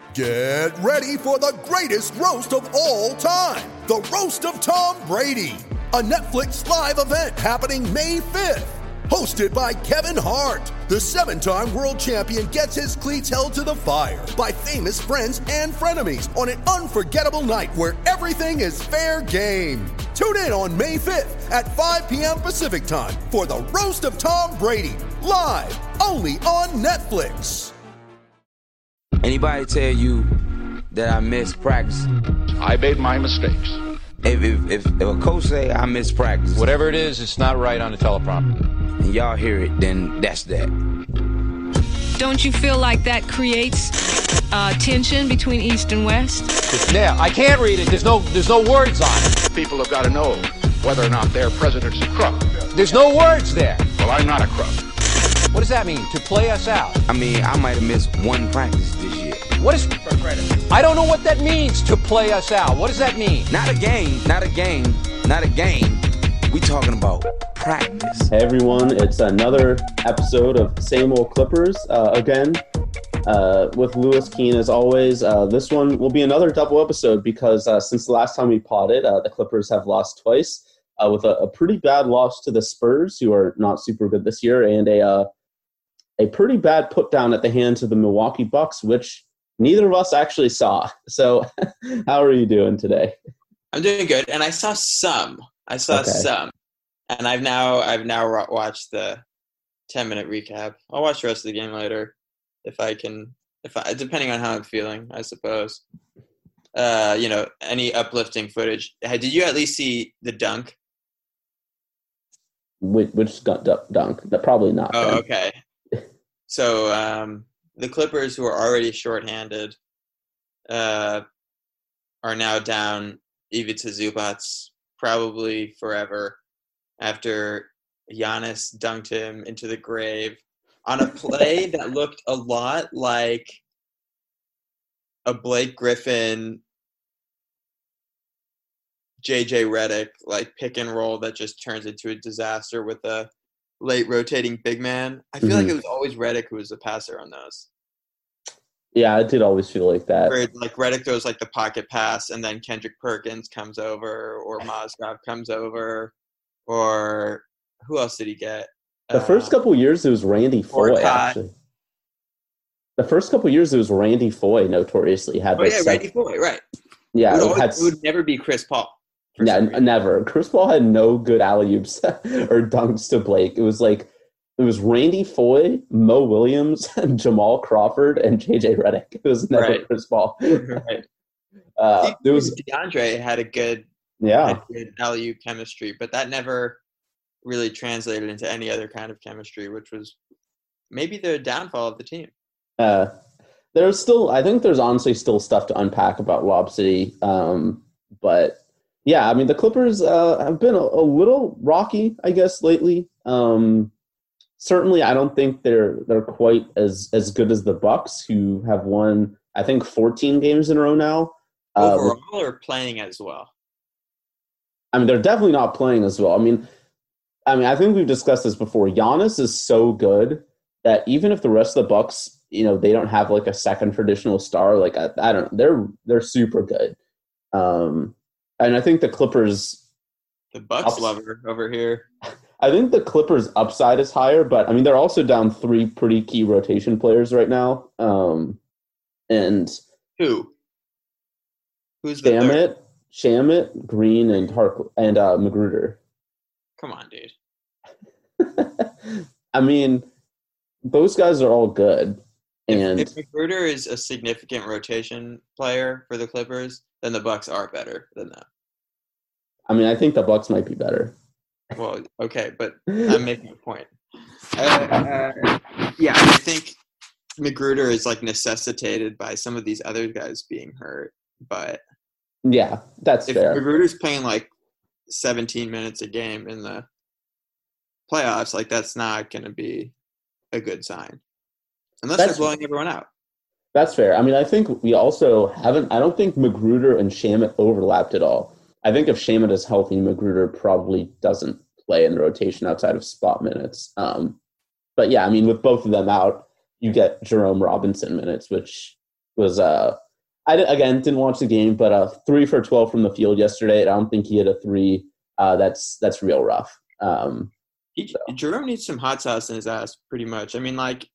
Get ready for the greatest roast of all time, the Roast of Tom Brady, a Netflix live event happening May 5th. Hosted by Kevin Hart, the 7-time world champion gets his cleats held to the fire by famous friends and frenemies on an unforgettable night where everything is fair game. Tune in on May 5th at 5 p.m. Pacific time for the Roast of Tom Brady, live only on Netflix. Anybody tell you that I missed practice? I made my mistakes. If a coach say I missed practice, whatever it is, it's not right on the teleprompter, and y'all hear it, then that's that. Don't you feel like that creates tension between East and West? Yeah, I can't read it. There's no words on it. People have got to know whether or not their president's a crook. There's no words there. Well, I'm not a crook. What does that mean? To play us out? I mean, I might have missed one practice this year. What is for credit? I don't know what that means, to play us out. What does that mean? Not a game. We talking about practice. Hey everyone, it's another episode of Same Old Clippers. Again, with Lewis Keene as always. This one will be another double episode because since the last time we potted, the Clippers have lost twice with a pretty bad loss to the Spurs, who are not super good this year, and a pretty bad put down at the hands of the Milwaukee Bucks, which neither of us actually saw. So how are you doing today? I'm doing good, and I saw some. Some, and I've now watched the 10-minute recap. I'll watch the rest of the game later if I depending on how I'm feeling, I suppose. Any uplifting footage. Did you at least see the dunk? Which dunk? Probably not. Oh, then. Okay. So the Clippers, who are already shorthanded, are now down Ivica Zubac probably forever after Giannis dunked him into the grave on a play that looked a lot like a Blake Griffin, JJ Redick, like pick and roll that just turns into a disaster with a late rotating big man. I feel like it was always Redick who was the passer on those. Yeah, I did always feel like that. Where, like, Redick throws like the pocket pass, and then Kendrick Perkins comes over, or Mozgov comes over, or who else did he get? The first couple of years, it was Randy Foye, actually. The first couple of years, it was Randy Foye notoriously had this. Randy Foye, right. Yeah, it would never be Chris Paul. Yeah, never. Chris Paul had no good alley-oops or dunks to Blake. It was Randy Foye, Mo Williams, and Jamal Crawford, and JJ Redick. It was never Chris Paul. Right. DeAndre had a good alley-oop chemistry, but that never really translated into any other kind of chemistry, which was maybe the downfall of the team. I think there's honestly still stuff to unpack about Lob City, but yeah, I mean the Clippers have been a little rocky, I guess, lately. Certainly, I don't think they're quite as good as the Bucks, who have won, I think, 14 games in a row now. Overall, or playing as well? I mean, they're definitely not playing as well. I mean, I think we've discussed this before. Giannis is so good that even if the rest of the Bucks, they don't have like a second traditional star, like I don't know, they're super good. And I think the Clippers, the Bucks lover over here. I think the Clippers' upside is higher, but I mean they're also down 3 pretty key rotation players right now. And who's the third? Shamit, Green, and Magruder. Come on, dude. I mean, those guys are all good. And if Magruder is a significant rotation player for the Clippers, then the Bucks are better than them. I mean, I think the Bucks might be better. Well, okay, but I'm making a point. I think Magruder is like necessitated by some of these other guys being hurt, but yeah, that's fair. If Magruder's playing like 17 minutes a game in the playoffs, like that's not going to be a good sign unless they're blowing everyone out. That's fair. I mean, I think we also haven't. I don't think Magruder and Shamit overlapped at all. I think if Shamit is healthy, Magruder probably doesn't play in the rotation outside of spot minutes. But yeah, I mean, with both of them out, you get Jerome Robinson minutes, which was again didn't watch the game, but 3 for 12 from the field yesterday. I don't think he hit a three. That's real rough. Jerome needs some hot sauce in his ass, pretty much. I mean, like,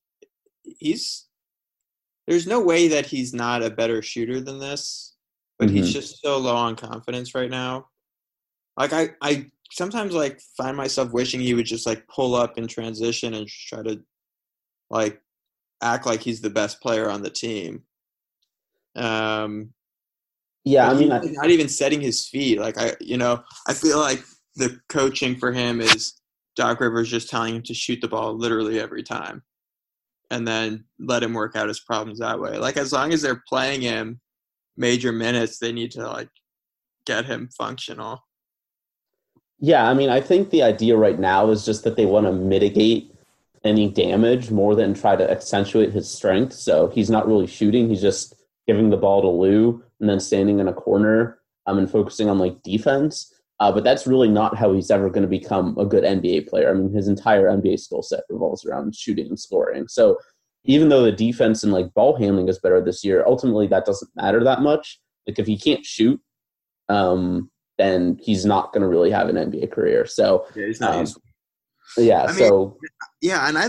there's no way that he's not a better shooter than this, but he's just so low on confidence right now. Like, I sometimes, like, find myself wishing he would just, like, pull up in transition and try to, like, act like he's the best player on the team. Yeah, I mean, he's not even setting his feet. Like, I feel like the coaching for him is Doc Rivers just telling him to shoot the ball literally every time and then let him work out his problems that way. Like, as long as they're playing him major minutes, they need to, like, get him functional. Yeah, I mean, I think the idea right now is just that they want to mitigate any damage more than try to accentuate his strength. So he's not really shooting. He's just giving the ball to Lou and then standing in a corner and focusing on, like, defense. But that's really not how he's ever going to become a good NBA player. I mean, his entire NBA skill set revolves around shooting and scoring. So even though the defense and, like, ball handling is better this year, ultimately that doesn't matter that much. Like, if he can't shoot, then he's not going to really have an NBA career. So, yeah, he's not useful. Yeah, yeah, and I'd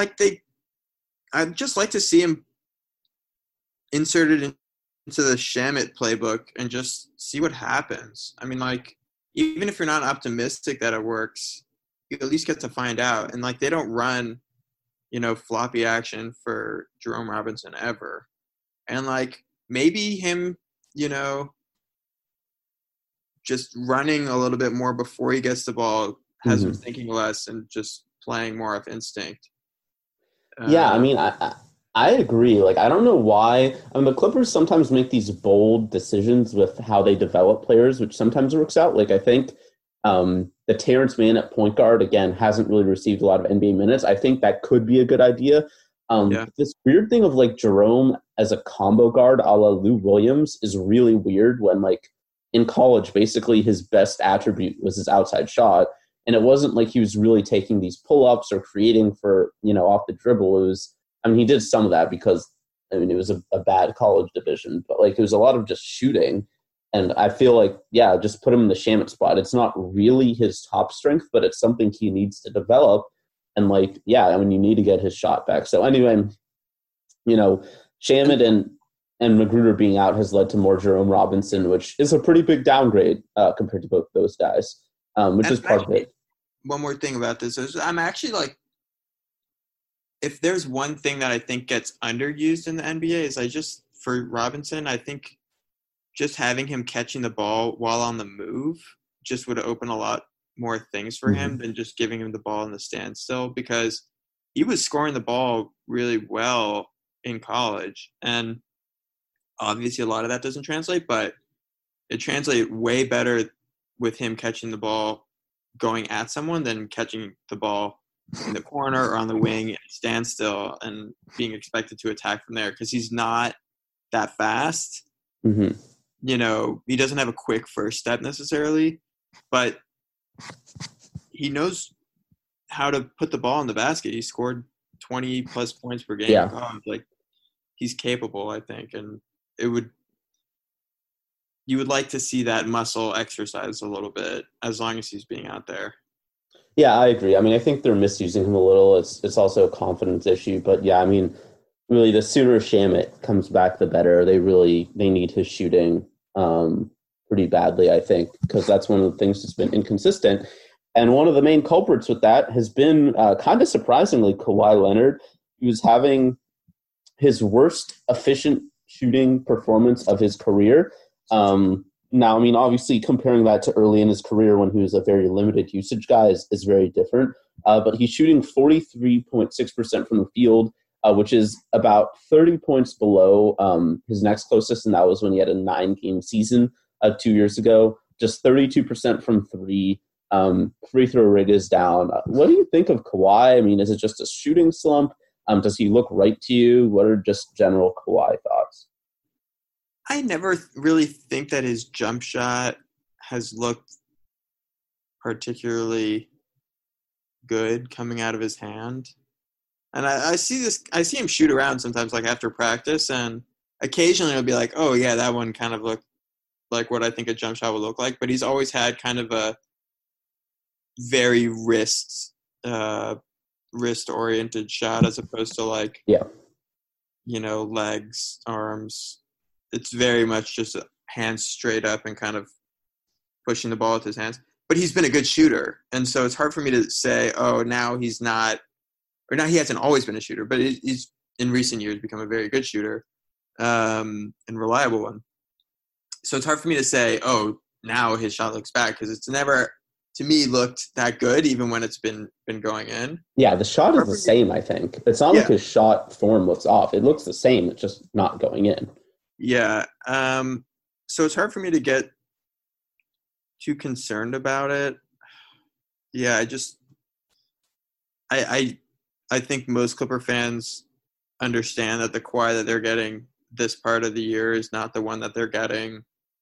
just like to see him inserted into the Shamet playbook and just see what happens. I mean, like, even if you're not optimistic that it works, you at least get to find out. And, like, they don't run, floppy action for Jerome Robinson ever. And, like, maybe him, just running a little bit more before he gets the ball has him thinking less and just playing more of instinct. Yeah, I mean, I agree. Like, I don't know why. I mean, the Clippers sometimes make these bold decisions with how they develop players, which sometimes works out. Like, I think the Terrence Mann at point guard, again, hasn't really received a lot of NBA minutes. I think that could be a good idea. This weird thing of, like, Jerome as a combo guard a la Lou Williams is really weird when, like, in college, basically his best attribute was his outside shot. And it wasn't like he was really taking these pull-ups or creating for, off the dribble. It was, I mean, he did some of that because, I mean, it was a bad college division. But, like, it was a lot of just shooting. And I feel like, yeah, just put him in the Shamet spot. It's not really his top strength, but it's something he needs to develop. And, like, yeah, I mean, you need to get his shot back. So anyway, Shamet and Magruder being out has led to more Jerome Robinson, which is a pretty big downgrade compared to both those guys, which is part of it. One more thing about this is I'm actually, like, if there's one thing that I think gets underused in the NBA is for Robinson, I think just having him catching the ball while on the move just would open a lot more things for him than just giving him the ball in the standstill, because he was scoring the ball really well in college. And obviously a lot of that doesn't translate, but it translated way better with him catching the ball going at someone than catching the ball in the corner or on the wing at standstill and being expected to attack from there, because he's not that fast. He doesn't have a quick first step necessarily, but he knows how to put the ball in the basket. He scored 20 plus points per game. Yeah. Like, he's capable, I think, and you would like to see that muscle exercise a little bit as long as he's being out there. Yeah, I agree. I mean, I think they're misusing him a little. It's also a confidence issue. But, yeah, I mean, really, the sooner Shamet comes back, the better. They need his shooting pretty badly, I think, because that's one of the things that's been inconsistent. And one of the main culprits with that has been kind of surprisingly Kawhi Leonard. He was having his worst efficient shooting performance of his career. Now, I mean, obviously comparing that to early in his career when he was a very limited usage guy is very different. But he's shooting 43.6% from the field, which is about 30 points below his next closest, and that was when he had a 9-game season 2 years ago. Just 32% from three. Free throw rate is down. What do you think of Kawhi? I mean, is it just a shooting slump? Does he look right to you? What are just general Kawhi thoughts? I never really think that his jump shot has looked particularly good coming out of his hand. And I see him shoot around sometimes, like after practice, and occasionally it'll be like, oh yeah, that one kind of looked like what I think a jump shot would look like. But he's always had kind of a very wrist oriented shot as opposed to like, legs, arms. It's very much just hands straight up and kind of pushing the ball with his hands. But he's been a good shooter. And so it's hard for me to say, oh, now he's not, or now he hasn't always been a shooter, but he's in recent years become a very good shooter and reliable one. So it's hard for me to say, oh, now his shot looks bad, because it's never, to me, looked that good, even when it's been going in. Yeah, the shot is the same, I think. It's not like his shot form looks off. It looks the same. It's just not going in. Yeah. So it's hard for me to get too concerned about it. Yeah, I think most Clipper fans understand that the Kawhi that they're getting this part of the year is not the one that they're getting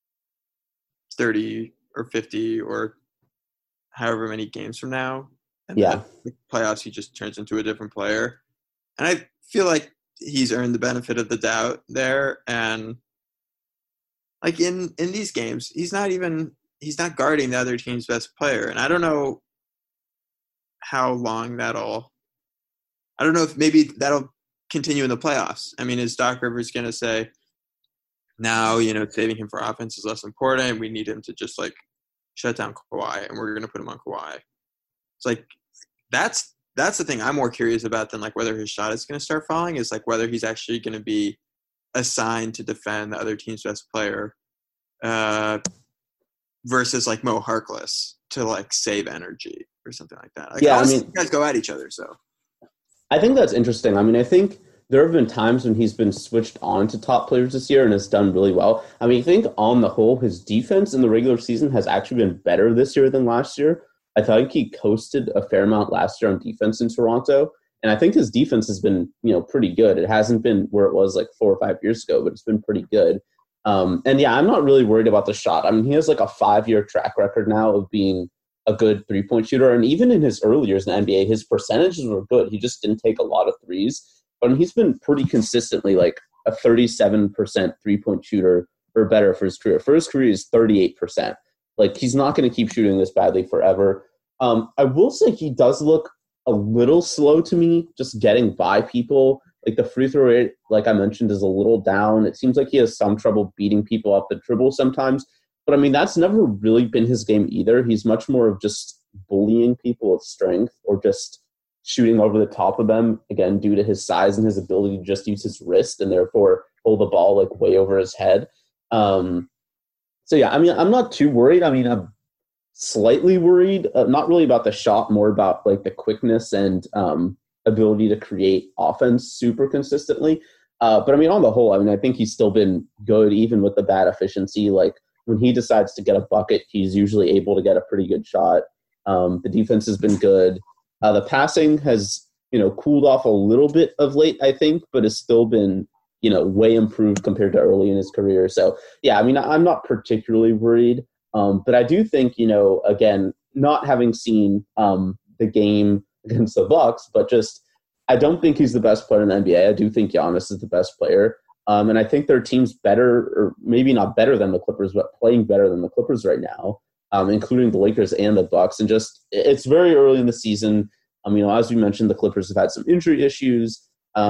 30 or 50 or however many games from now. And the playoffs, he just turns into a different player. And I feel like he's earned the benefit of the doubt there. And like in these games, he's not guarding the other team's best player. And I don't know how long I don't know if maybe that'll continue in the playoffs. I mean, is Doc Rivers going to say, now, saving him for offense is less important. We need him to just like shut down Kawhi, and we're going to put him on Kawhi. It's like, that's the thing I'm more curious about than like whether his shot is going to start falling, is like whether he's actually going to be assigned to defend the other team's best player versus like Mo Harkless to like save energy or something like that. Like, yeah, I mean, you guys go at each other. So I think that's interesting. I mean, I think there have been times when he's been switched on to top players this year and has done really well. I mean, I think on the whole, his defense in the regular season has actually been better this year than last year. I think he coasted a fair amount last year on defense in Toronto. And I think his defense has been, pretty good. It hasn't been where it was like 4 or 5 years ago, but it's been pretty good. And yeah, I'm not really worried about the shot. I mean, he has like a 5-year track record now of being a good 3-point shooter. And even in his early years in the NBA, his percentages were good. He just didn't take a lot of threes. But he's been pretty consistently like a 37% 3-point shooter or better for his career. For his career, he's 38%. Like, he's not going to keep shooting this badly forever. I will say he does look a little slow to me, just getting by people. Like, the free throw rate, like I mentioned, is a little down. It seems like he has some trouble beating people up the dribble sometimes. But, I mean, that's never really been his game either. He's much more of just bullying people with strength or just shooting over the top of them, again, due to his size and his ability to just use his wrist and therefore hold the ball like way over his head. So, yeah, I mean, I'm not too worried. I mean, I'm slightly worried, not really about the shot, more about like the quickness and ability to create offense super consistently. But I mean, on the whole, I mean, I think he's still been good, even with the bad efficiency. Like, when he decides to get a bucket, he's usually able to get a pretty good shot. The defense has been good. The passing has, cooled off a little bit of late, I think, but has still been, way improved compared to early in his career. So, yeah, I mean, I'm not particularly worried. But I do think, again, not having seen the game against the Bucks, but just I don't think he's the best player in the NBA. I do think Giannis is the best player. And I think their team's better, or maybe not better than the Clippers, but playing better than the Clippers right now. Including the Lakers and the Bucks. And just, it's very early in the season. As we mentioned, the Clippers have had some injury issues.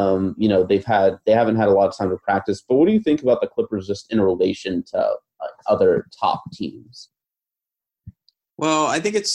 They haven't had a lot of time to practice. But what do you think about the Clippers just in relation to other top teams? Well, I think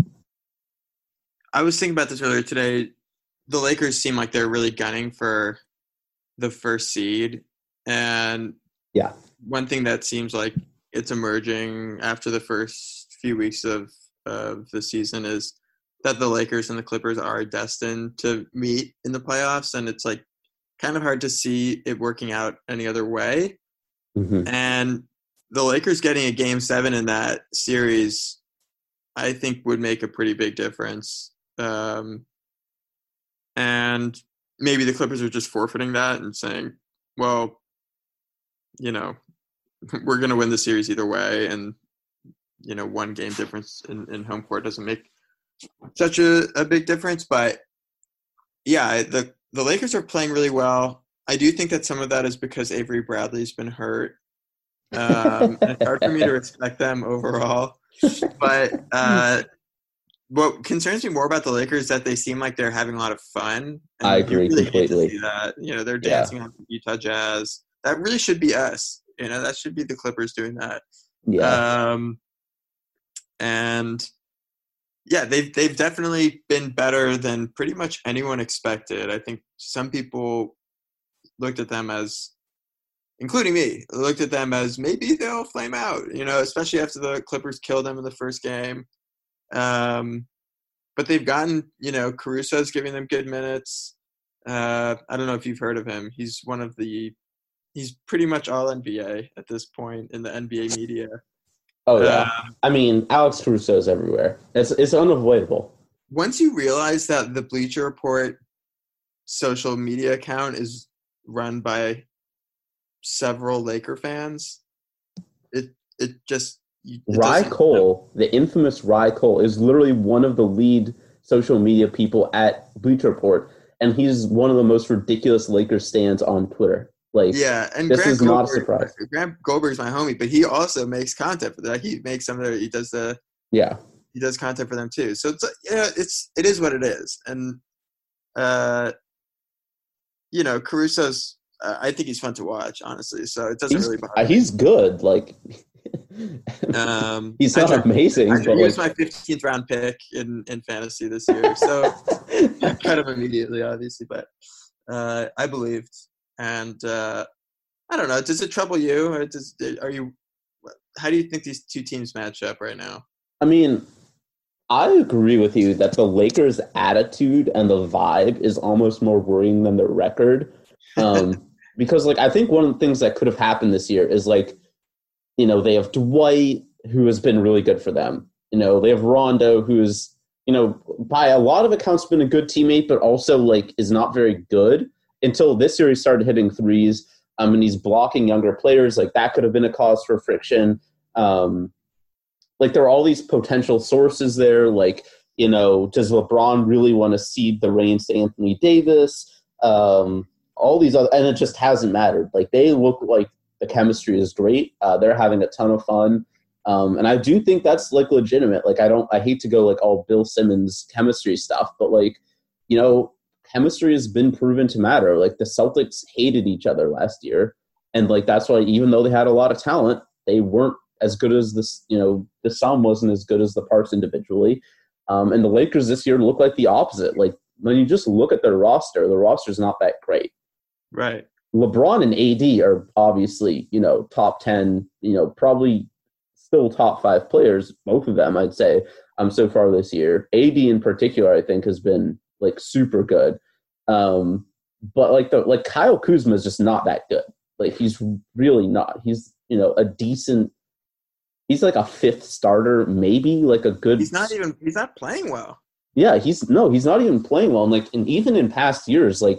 I was thinking about this earlier today. The Lakers seem like they're really gunning for the first seed. And yeah, one thing that seems like it's emerging after the first few weeks of the season is that the Lakers and the Clippers are destined to meet in the playoffs, and it's like kind of hard to see it working out any other way. Mm-hmm. And the Lakers getting a Game 7 in that series, I think, would make a pretty big difference. And maybe the Clippers are just forfeiting that and saying, well, we're going to win the series either way, and 1 game difference in home court doesn't make such a big difference. But yeah, the Lakers are playing really well. I do think that some of that is because Avery Bradley's been hurt. And it's hard for me to respect them overall. But what concerns me more about the Lakers is that they seem like they're having a lot of fun. And I agree really completely. hate to see that. You know, they're dancing on the Utah Jazz. That really should be us. You know, that should be the Clippers doing that. Yeah. And yeah, they've definitely been better than pretty much anyone expected. I think some people looked at them as, including me, looked at them as maybe they'll flame out, you know, especially after the Clippers killed them in the first game. But they've gotten, you know, Caruso's giving them good minutes. I don't know if you've heard of him. He's pretty much all NBA at this point in the NBA media. Oh, yeah. I mean, Alex Caruso's everywhere. It's unavoidable. Once you realize that the Bleacher Report social media account is run by several Laker fans, Rye Cole, the infamous Rye Cole, is literally one of the lead social media people at Bleacher Report, and he's one of the most ridiculous Lakers stans on Twitter. Like, yeah, and this Grant is not a surprise. Grant Goldberg's my homie, but he also makes content for that. He makes some of their, he does content for them too. So it is what it is, and you know, Caruso's. I think he's fun to watch, honestly. So it doesn't really bother me. He's good. Like, he's not amazing. He was my 15th round pick in fantasy this year, so kind of immediately, obviously. But I believed, and I don't know. Does it trouble you, or how do you think these two teams match up right now? I mean, I agree with you that the Lakers' attitude and the vibe is almost more worrying than their record. Because, like, I think one of the things that could have happened this year is, like, you know, they have Dwight, who has been really good for them. You know, they have Rondo, who's, you know, by a lot of accounts been a good teammate, but also, like, is not very good until this year he started hitting threes. And he's blocking younger players. Like, that could have been a cause for friction. Like, there are all these potential sources there. Like, you know, does LeBron really want to cede the reins to Anthony Davis? All these other, and it just hasn't mattered. Like, they look like the chemistry is great. They're having a ton of fun. And I do think that's, like, legitimate. Like, I hate to go, like, all Bill Simmons chemistry stuff, but, like, you know, chemistry has been proven to matter. Like, the Celtics hated each other last year. And, like, that's why even though they had a lot of talent, they weren't as good as this, you know, the sum wasn't as good as the parts individually. And the Lakers this year look like the opposite. Like, when you just look at their roster, the roster's not that great. Right. LeBron and AD are obviously, you know, top 10, you know, probably still top 5 players, both of them, I'd say, so far this year. AD in particular, I think, has been, like, super good. But like Kyle Kuzma is just not that good. Like, he's really not. He's, you know, he's like a 5th starter, maybe, like a good. He's not playing well. Yeah, he's not even playing well. And even in past years, like,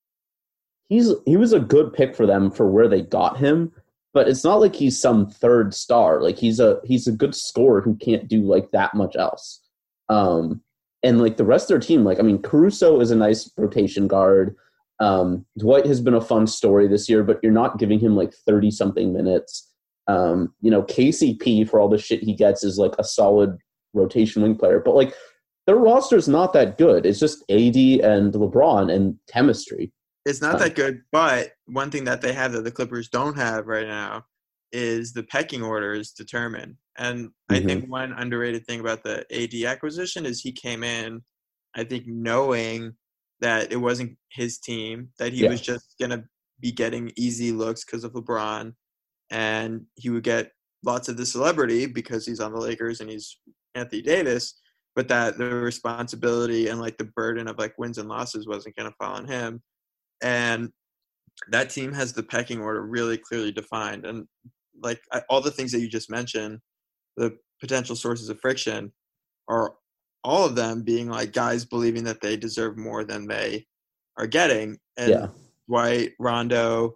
he was a good pick for them for where they got him, but it's not like he's some 3rd star. Like, he's a good scorer who can't do, like, that much else. And, like, the rest of their team, like, I mean, Caruso is a nice rotation guard. Dwight has been a fun story this year, but you're not giving him, like, 30-something minutes. You know, KCP, for all the shit he gets, is, like, a solid rotation wing player. But, like, their roster's not that good. It's just AD and LeBron and chemistry. It's not that good, but one thing that they have that the Clippers don't have right now is the pecking order is determined. And I think one underrated thing about the AD acquisition is he came in, I think, knowing that it wasn't his team, that he was just going to be getting easy looks because of LeBron, and he would get lots of the celebrity because he's on the Lakers and he's Anthony Davis, but that the responsibility and, like, the burden of, like, wins and losses wasn't going to fall on him. And that team has the pecking order really clearly defined. And, like, all the things that you just mentioned, the potential sources of friction are all of them being, like, guys believing that they deserve more than they are getting. And Dwight, Rondo,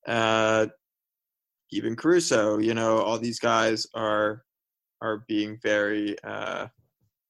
even Caruso, you know, all these guys are being very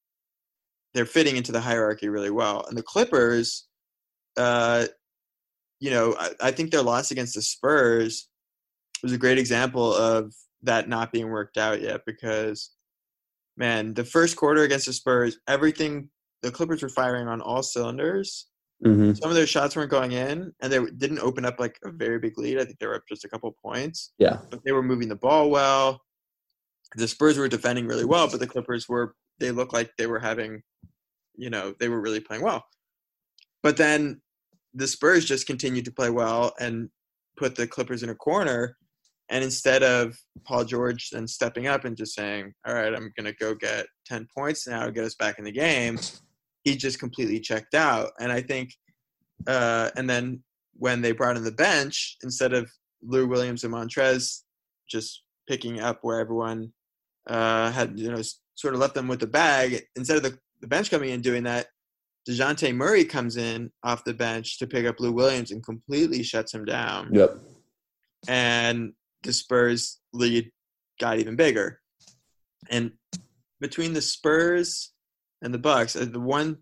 they're fitting into the hierarchy really well. And the Clippers, I think their loss against the Spurs was a great example of that not being worked out yet because, man, the first quarter against the Spurs, the Clippers were firing on all cylinders. Mm-hmm. Some of their shots weren't going in, and they didn't open up like a very big lead. I think they were up just a couple points. Yeah. But they were moving the ball well. The Spurs were defending really well, but the Clippers they looked like they were having, they were really playing well. But then the Spurs just continued to play well and put the Clippers in a corner. And instead of Paul George then stepping up and just saying, all right, I'm going to go get 10 points now to get us back in the game, he just completely checked out. And I think and then when they brought in the bench, instead of Lou Williams and Montrez just picking up where everyone had, sort of left them with the bag, instead of the bench coming in doing that, DeJounte Murray comes in off the bench to pick up Lou Williams and completely shuts him down. Yep. And the Spurs lead got even bigger. And between the Spurs and the Bucks, the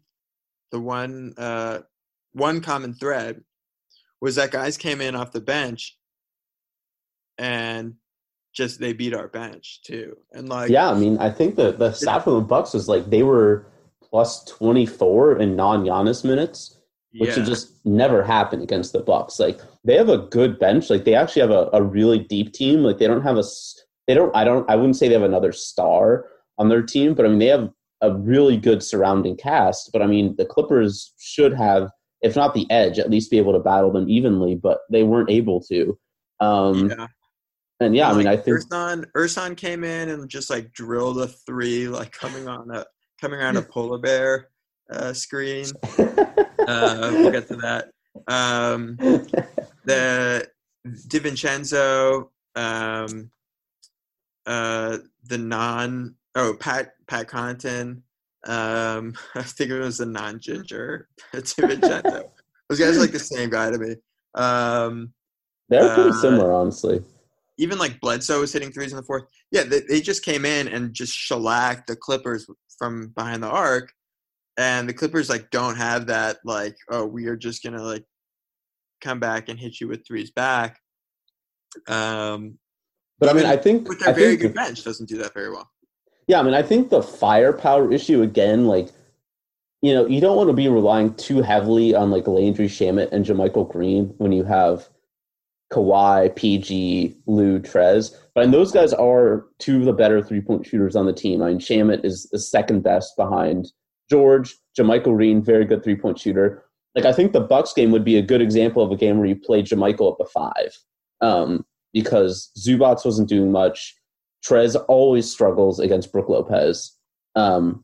one common thread was that guys came in off the bench and just they beat our bench too. And I think the stat from the Bucks was like they were plus 24 in non-Giannis minutes, which would just never happen against the Bucks. Like they have a good bench. Like they actually have a really deep team. Like they don't have I wouldn't say they have another star on their team, but I mean they have a really good surrounding cast. But I mean the Clippers should have, if not the edge, at least be able to battle them evenly, but they weren't able to. And I mean I think Ersan came in and just like drilled a three, like coming around a polar bear screen. We'll get to that. The DiVincenzo, Pat Connaughton. I think it was the non-ginger DiVincenzo. Those guys are like the same guy to me. They're pretty similar, honestly. Even like Bledsoe was hitting threes in the fourth. Yeah, they just came in and just shellacked the Clippers from behind the arc. And the Clippers like don't have that like, oh, we are just gonna like come back and hit you with threes back. But I mean, I think with their very good bench doesn't do that very well. Yeah, I mean, I think the firepower issue again, like, you don't want to be relying too heavily on like Landry Shamet and JaMychal Green when you have Kawhi, PG, Lou, Trez. But I mean, those guys are two of the better three-point shooters on the team. I mean, Shamet is the second best behind George. JaMychal Green, very good three-point shooter. Like, I think the Bucks game would be a good example of a game where you play JaMychal at the 5, because Zubac wasn't doing much. Trez always struggles against Brook Lopez, and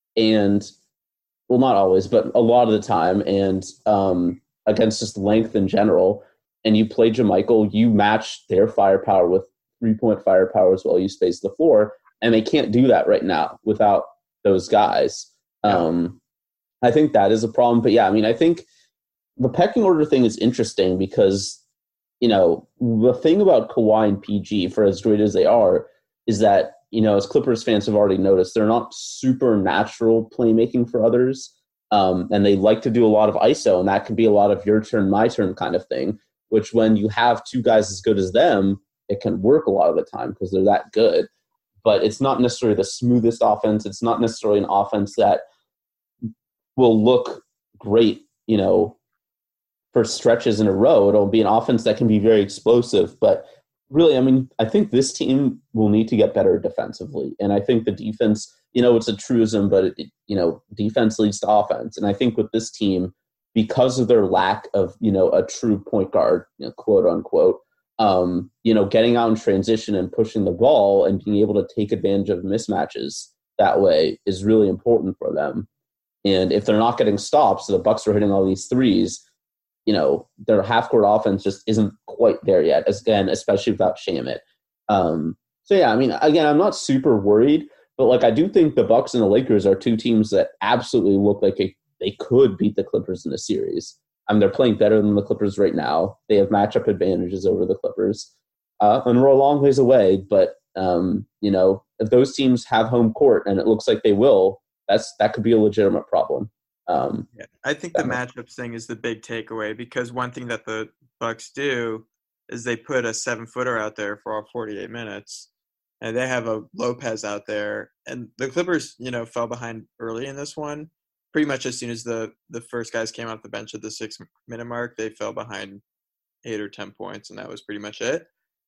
well, not always, but a lot of the time, and against just length in general. And you play JaMychal, you match their firepower with three-point firepower as well. You space the floor, and they can't do that right now without those guys. I think that is a problem. But yeah, I mean, I think the pecking order thing is interesting because, the thing about Kawhi and PG, for as great as they are, is that, as Clippers fans have already noticed, they're not supernatural playmaking for others. And they like to do a lot of ISO, and that can be a lot of your turn, my turn kind of thing, which when you have two guys as good as them, it can work a lot of the time because they're that good. But it's not necessarily the smoothest offense. It's not necessarily an offense that will look great, for stretches in a row. It'll be an offense that can be very explosive. But really, I mean, I think this team will need to get better defensively. And I think the defense, it's a truism, but, defense leads to offense. And I think with this team, because of their lack of, a true point guard, quote unquote, getting out in transition and pushing the ball and being able to take advantage of mismatches that way is really important for them. And if they're not getting stops, so the Bucks are hitting all these threes, their half-court offense just isn't quite there yet, especially without Shamet. So yeah, I mean, again, I'm not super worried, but like I do think the Bucks and the Lakers are two teams that absolutely look like they could beat the Clippers in a series. I mean, they're playing better than the Clippers right now. They have matchup advantages over the Clippers. And we're a long ways away, but, if those teams have home court, and it looks like they will, that could be a legitimate problem. Yeah, I think the matchups thing is the big takeaway, because one thing that the Bucks do is they put a 7-footer out there for all 48 minutes, and they have a Lopez out there. And the Clippers, fell behind early in this one. Pretty much as soon as the first guys came off the bench at the 6-minute mark, they fell behind 8 or 10 points, and that was pretty much it.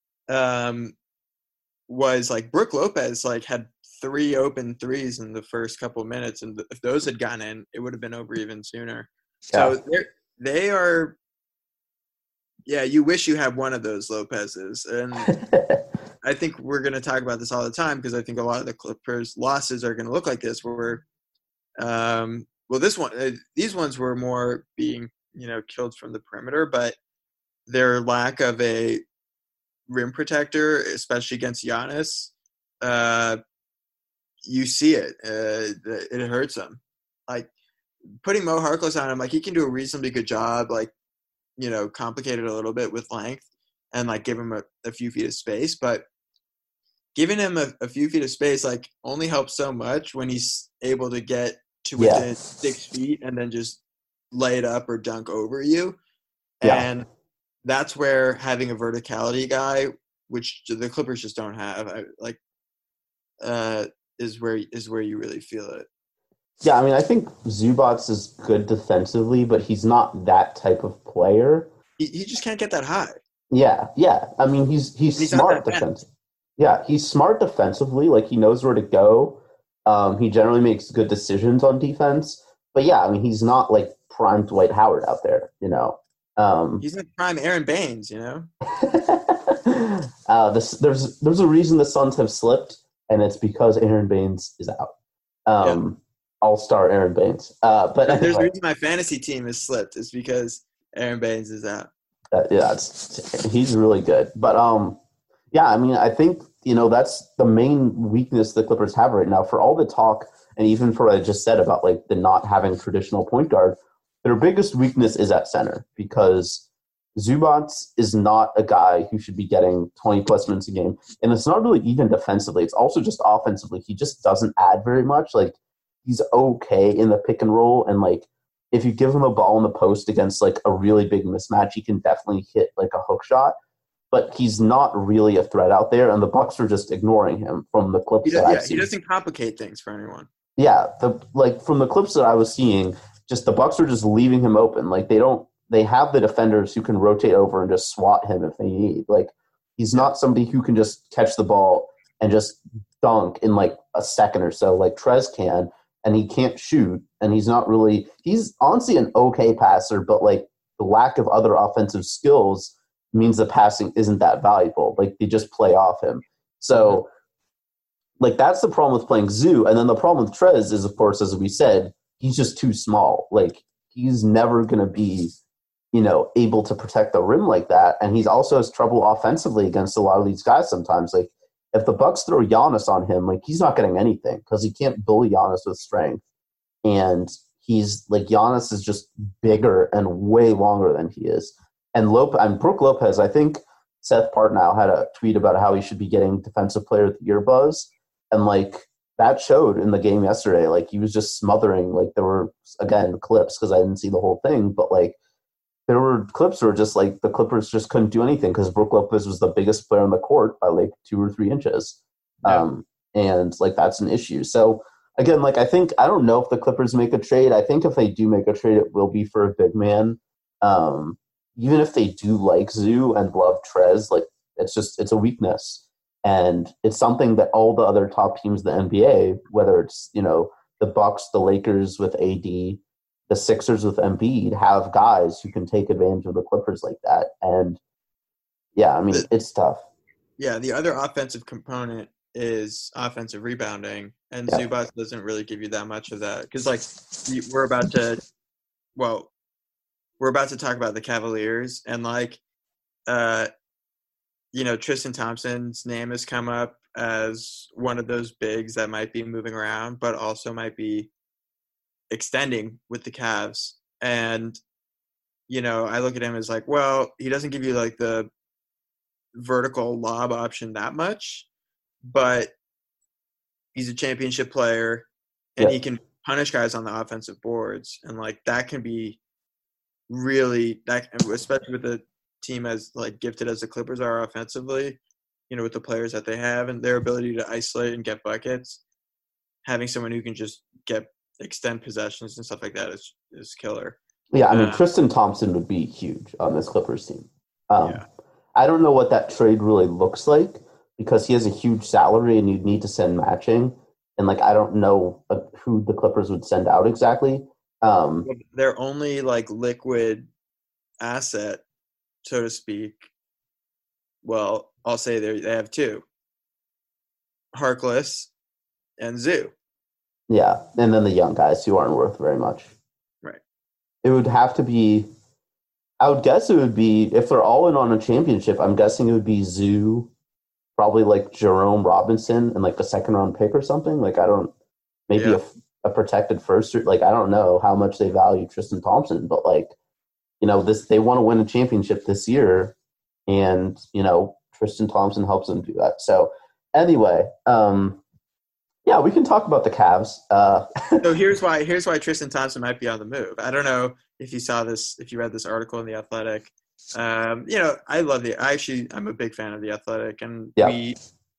Was like Brook Lopez had 3 open threes in the first couple of minutes, and if those had gone in, it would have been over even sooner. Yeah. So they are. Yeah, you wish you had one of those Lopez's, and I think we're going to talk about this all the time, because I think a lot of the Clippers' losses are going to look like this, where, these ones were more being killed from the perimeter, but their lack of a rim protector, especially against Giannis, you see it. It hurts him. Like, putting Mo Harkless on him, he can do a reasonably good job, complicate it a little bit with length and, give him a few feet of space. But giving him a few feet of space, only helps so much when he's able to get to within 6 feet and then just lay it up or dunk over you. Yeah. And that's where having a verticality guy, which the Clippers just don't have, is where you really feel it. Yeah, I mean, I think Zubac is good defensively, but he's not that type of player. He just can't get that high. Yeah. I mean, he's smart defensively. Yeah, he's smart defensively. He knows where to go. He generally makes good decisions on defense. But yeah, I mean, he's not prime Dwight Howard out there, He's not prime Aaron Baines, There's a reason the Suns have slipped, and it's because Aaron Baines is out. All-star Aaron Baines. But anyway. There's a reason my fantasy team has slipped. It's because Aaron Baines is out. He's really good. But yeah, I mean, I think that's the main weakness the Clippers have right now. For all the talk, and even for what I just said about the not having traditional point guard, their biggest weakness is at center, because Zubac is not a guy who should be getting 20-plus minutes a game. And it's not really even defensively. It's also just offensively. He just doesn't add very much. He's okay in the pick and roll. And, if you give him a ball in the post against, a really big mismatch, he can definitely hit, a hook shot. But he's not really a threat out there, and the Bucks are just ignoring him from the clips that I've seen. He doesn't complicate things for anyone. Yeah, from the clips that I was seeing, just the Bucks are just leaving him open. They have the defenders who can rotate over and just swat him if they need. He's not somebody who can just catch the ball and just dunk in a second or so like Trez can, and he can't shoot, and he's honestly an okay passer, but the lack of other offensive skills means the passing isn't that valuable. They just play off him. So that's the problem with playing Zoo. And then the problem with Trez is, of course, as we said, he's just too small. He's never going to be, able to protect the rim like that. And he's also has trouble offensively against a lot of these guys sometimes. If the Bucks throw Giannis on him, he's not getting anything because he can't bully Giannis with strength. And he's Giannis is just bigger and way longer than he is. And Brook Lopez, I think Seth Partnow had a tweet about how he should be getting Defensive Player of the Year buzz. And that showed in the game yesterday. He was just smothering. There were, again, clips because I didn't see the whole thing. But there were clips where just the Clippers just couldn't do anything because Brook Lopez was the biggest player on the court by 2 or 3 inches. Yeah. And that's an issue. So again, I don't know if the Clippers make a trade. I think if they do make a trade, it will be for a big man. Even if they do like Zoo and love Trez, it's a weakness. And it's something that all the other top teams in the NBA, whether it's, the Bucks, the Lakers with AD, the Sixers with Embiid, have guys who can take advantage of the Clippers like that. And yeah, I mean, it's tough. Yeah, the other offensive component is offensive rebounding, and Zubac doesn't really give you that much of that. Because we're about to talk about the Cavaliers, and Tristan Thompson's name has come up as one of those bigs that might be moving around, but also might be extending with the Cavs. And, I look at him as he doesn't give you the vertical lob option that much, but he's a championship player, and he can punish guys on the offensive boards, and like that can be really that, especially with a team as like gifted as the Clippers are offensively, with the players that they have and their ability to isolate and get buckets. Having someone who can just extend possessions and stuff like that is killer. Yeah, I mean, Tristan Thompson would be huge on this Clippers team. Yeah. I don't know what that trade really looks like because he has a huge salary and you'd need to send matching. And, like, I don't know who the Clippers would send out exactly. Their only, like, liquid asset, so to speak, well, I'll say they have two. Harkless and Zoo. Yeah, and then the young guys who aren't worth very much. Right. It would have to be – I would guess it would be – if they're all in on a championship, I'm guessing it would be Zoo, probably like Jerome Robinson and like a second-round pick or something. Like, I don't – maybe a protected first – like, I don't know how much they value Tristan Thompson, but, like, they want to win a championship this year, and, Tristan Thompson helps them do that. So, anyway, yeah, we can talk about the Cavs. So here's why Tristan Thompson might be on the move. I don't know if you saw this, if you read this article in The Athletic. I'm a big fan of The Athletic, and we,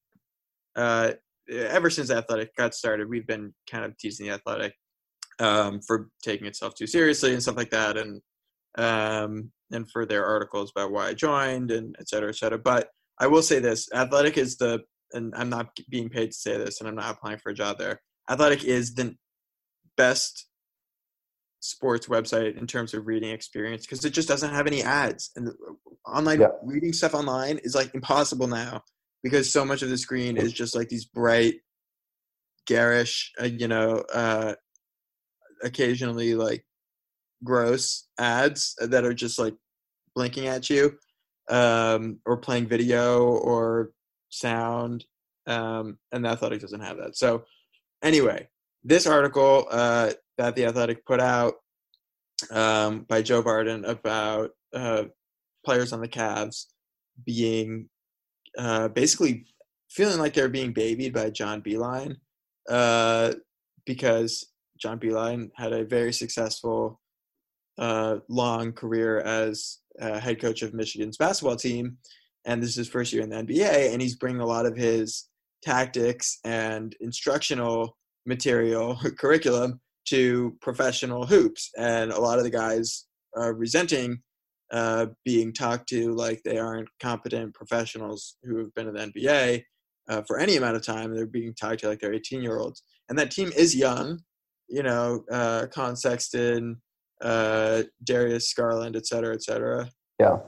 ever since The Athletic got started, we've been kind of teasing The Athletic for taking itself too seriously and stuff like that, and for their articles about why I joined and et cetera, et cetera. But I will say this: Athletic is and I'm not being paid to say this, and I'm not applying for a job there. Athletic is the best sports website in terms of reading experience because it just doesn't have any ads. And reading stuff online is like impossible now because so much of the screen is just like these bright, garish, occasionally like gross ads that are just like blinking at you, or playing video or sound, and The Athletic doesn't have that. So anyway, this article that The Athletic put out by Joe Barton about players on the Cavs being basically feeling like they're being babied by John Beilein, because John Beilein had a very successful long career as head coach of Michigan's basketball team, and this is his first year in the NBA, and he's bringing a lot of his tactics and instructional material, curriculum, to professional hoops. And a lot of the guys are resenting being talked to like they aren't competent professionals who have been in the NBA for any amount of time. They're being talked to like they're 18-year-olds. And that team is young, Colin Sexton, Darius Garland, et cetera, et cetera. Yeah.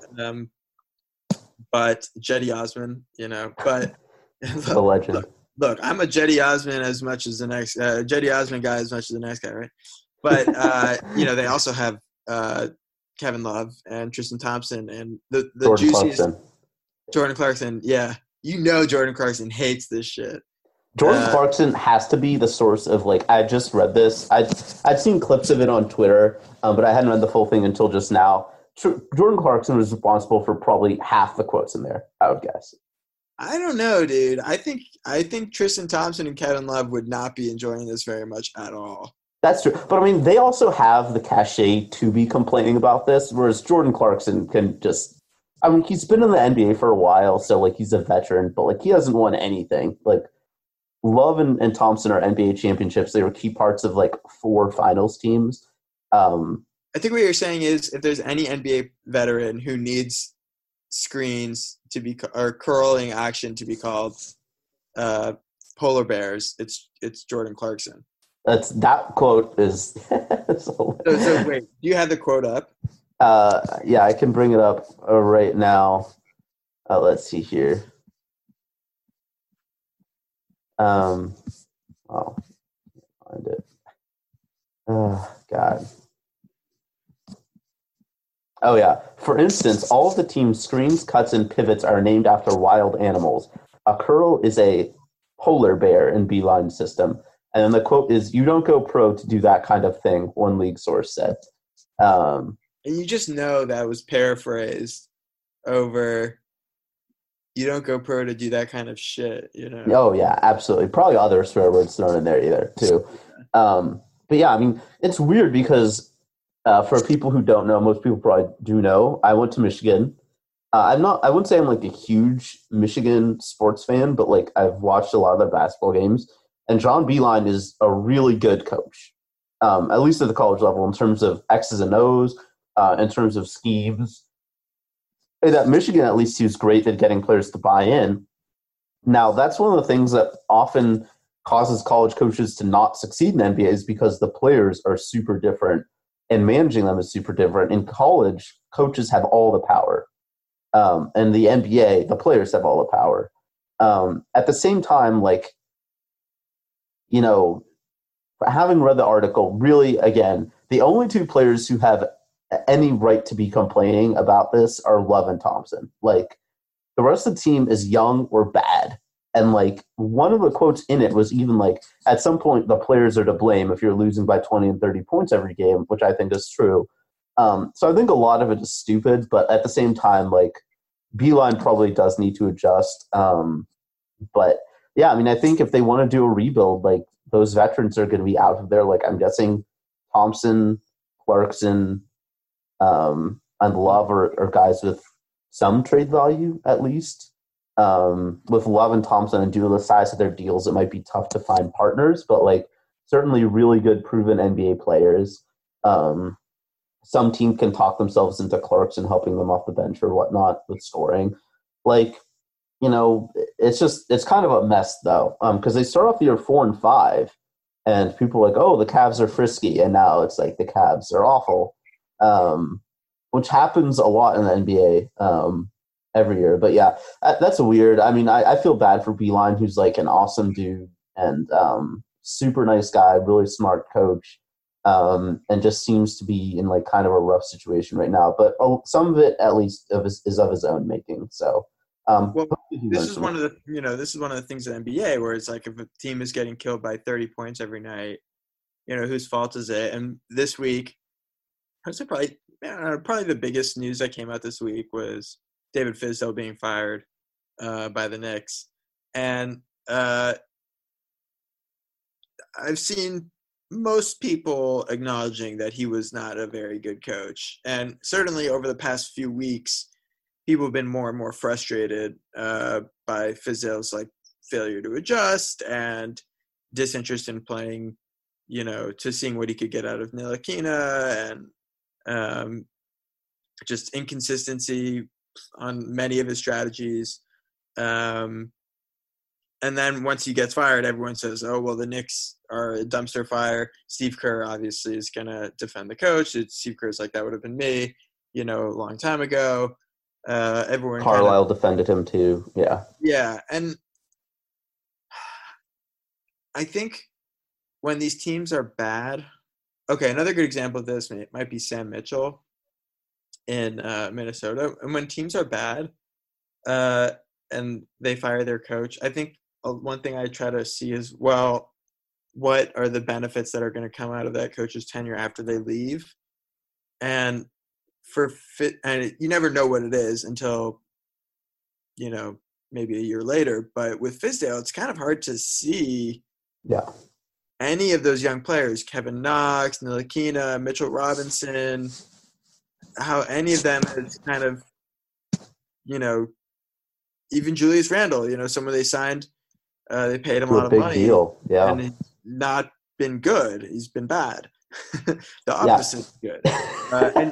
But Jetty Osman, but the legend. Look, I'm a Jetty Osman as much as the next Jetty Osman guy as much as the next guy, right? But they also have Kevin Love and Tristan Thompson and the Jordan juiciest Clarkson. Jordan Clarkson. Yeah, Jordan Clarkson hates this shit. Jordan Clarkson has to be the source of, like, I just read this. I'd seen clips of it on Twitter, but I hadn't read the full thing until just now. Jordan Clarkson was responsible for probably half the quotes in there, I would guess. I don't know, dude. I think Tristan Thompson and Kevin Love would not be enjoying this very much at all. That's true. But, I mean, they also have the cachet to be complaining about this, whereas Jordan Clarkson can just – I mean, he's been in the NBA for a while, so, like, he's a veteran, but, like, he hasn't won anything. Like, Love and Thompson are NBA championships. They were key parts of, like, 4 finals teams. I think what you're saying is if there's any NBA veteran who needs screens to be or curling action to be called polar bears, it's Jordan Clarkson. That quote is. So wait, do you have the quote up? Yeah, I can bring it up right now. Let's see here. Find it. Oh God. Oh, yeah. For instance, all of the team's screens, cuts, and pivots are named after wild animals. A curl is a polar bear in Beilein's system. And then the quote is, "You don't go pro to do that kind of thing," one league source said. And you just know that was paraphrased over, "You don't go pro to do that kind of shit," Oh, yeah, absolutely. Probably other swear words thrown in there either, too. But yeah, I mean, it's weird because for people who don't know, most people probably do know, I went to Michigan. I wouldn't say I'm like a huge Michigan sports fan, but like I've watched a lot of their basketball games. And John Beilein is a really good coach, at least at the college level, in terms of X's and O's, in terms of schemes. And at Michigan, at least, he was great at getting players to buy in. Now, that's one of the things that often causes college coaches to not succeed in NBA is because the players are super different and managing them is super different. In college, coaches have all the power. And the NBA, the players have all the power. At the same time, like, you know, having read the article, really, again, the only two players who have any right to be complaining about this are Love and Thompson. Like, the rest of the team is young or bad. And, like, one of the quotes in it was even, like, at some point the players are to blame if you're losing by 20 and 30 points every game, which I think is true. So I think a lot of it is stupid, but at the same time, like, Beilein probably does need to adjust. But, yeah, I mean, I think if they want to do a rebuild, like, those veterans are going to be out of there. Like, I'm guessing Thompson, Clarkson, and Love are guys with some trade value, at least. With Love and Thompson and due to the size of their deals, it might be tough to find partners, but like certainly really good proven NBA players. Some team can talk themselves into Clarkson helping them off the bench or whatnot with scoring. Like, you know, it's kind of a mess though, because they start off the year 4-5, and people are like, oh, the Cavs are frisky, and now it's like the Cavs are awful, which happens a lot in the NBA. Every year. But yeah, that's weird. I mean, I feel bad for Beilein, who's like an awesome dude and super nice guy, really smart coach, and just seems to be in like kind of a rough situation right now. But some of it, at least, is of his own making. So, this is one of the things in NBA where it's like if a team is getting killed by 30 points every night, you know, whose fault is it? And this week, I would say probably the biggest news that came out this week was David Fizdale being fired by the Knicks. And I've seen most people acknowledging that he was not a very good coach. And certainly over the past few weeks, people have been more and more frustrated by Fizdale's like failure to adjust and disinterest in playing, you know, to seeing what he could get out of Ntilikina and just inconsistency on many of his strategies. And then once he gets fired, everyone says, oh, well, the Knicks are a dumpster fire. Steve Kerr obviously is going to defend the coach. Steve Kerr's like, that would have been me, you know, a long time ago. Everyone Carlisle defended him too. Yeah. Yeah. And I think when these teams are bad, okay, another good example of this might be Sam Mitchell in Minnesota. And when teams are bad and they fire their coach, I think one thing I try to see is, well, what are the benefits that are going to come out of that coach's tenure after they leave? And and you never know what it is until, you know, maybe a year later. But with Fizdale, it's kind of hard to see any of those young players, Kevin Knox, Ntilikina, Mitchell Robinson, how any of them is kind of, you know, even Julius Randle, you know, someone they signed, they paid him a lot of money. Deal. Yeah. And he's not been good. He's been bad. The opposite is good. And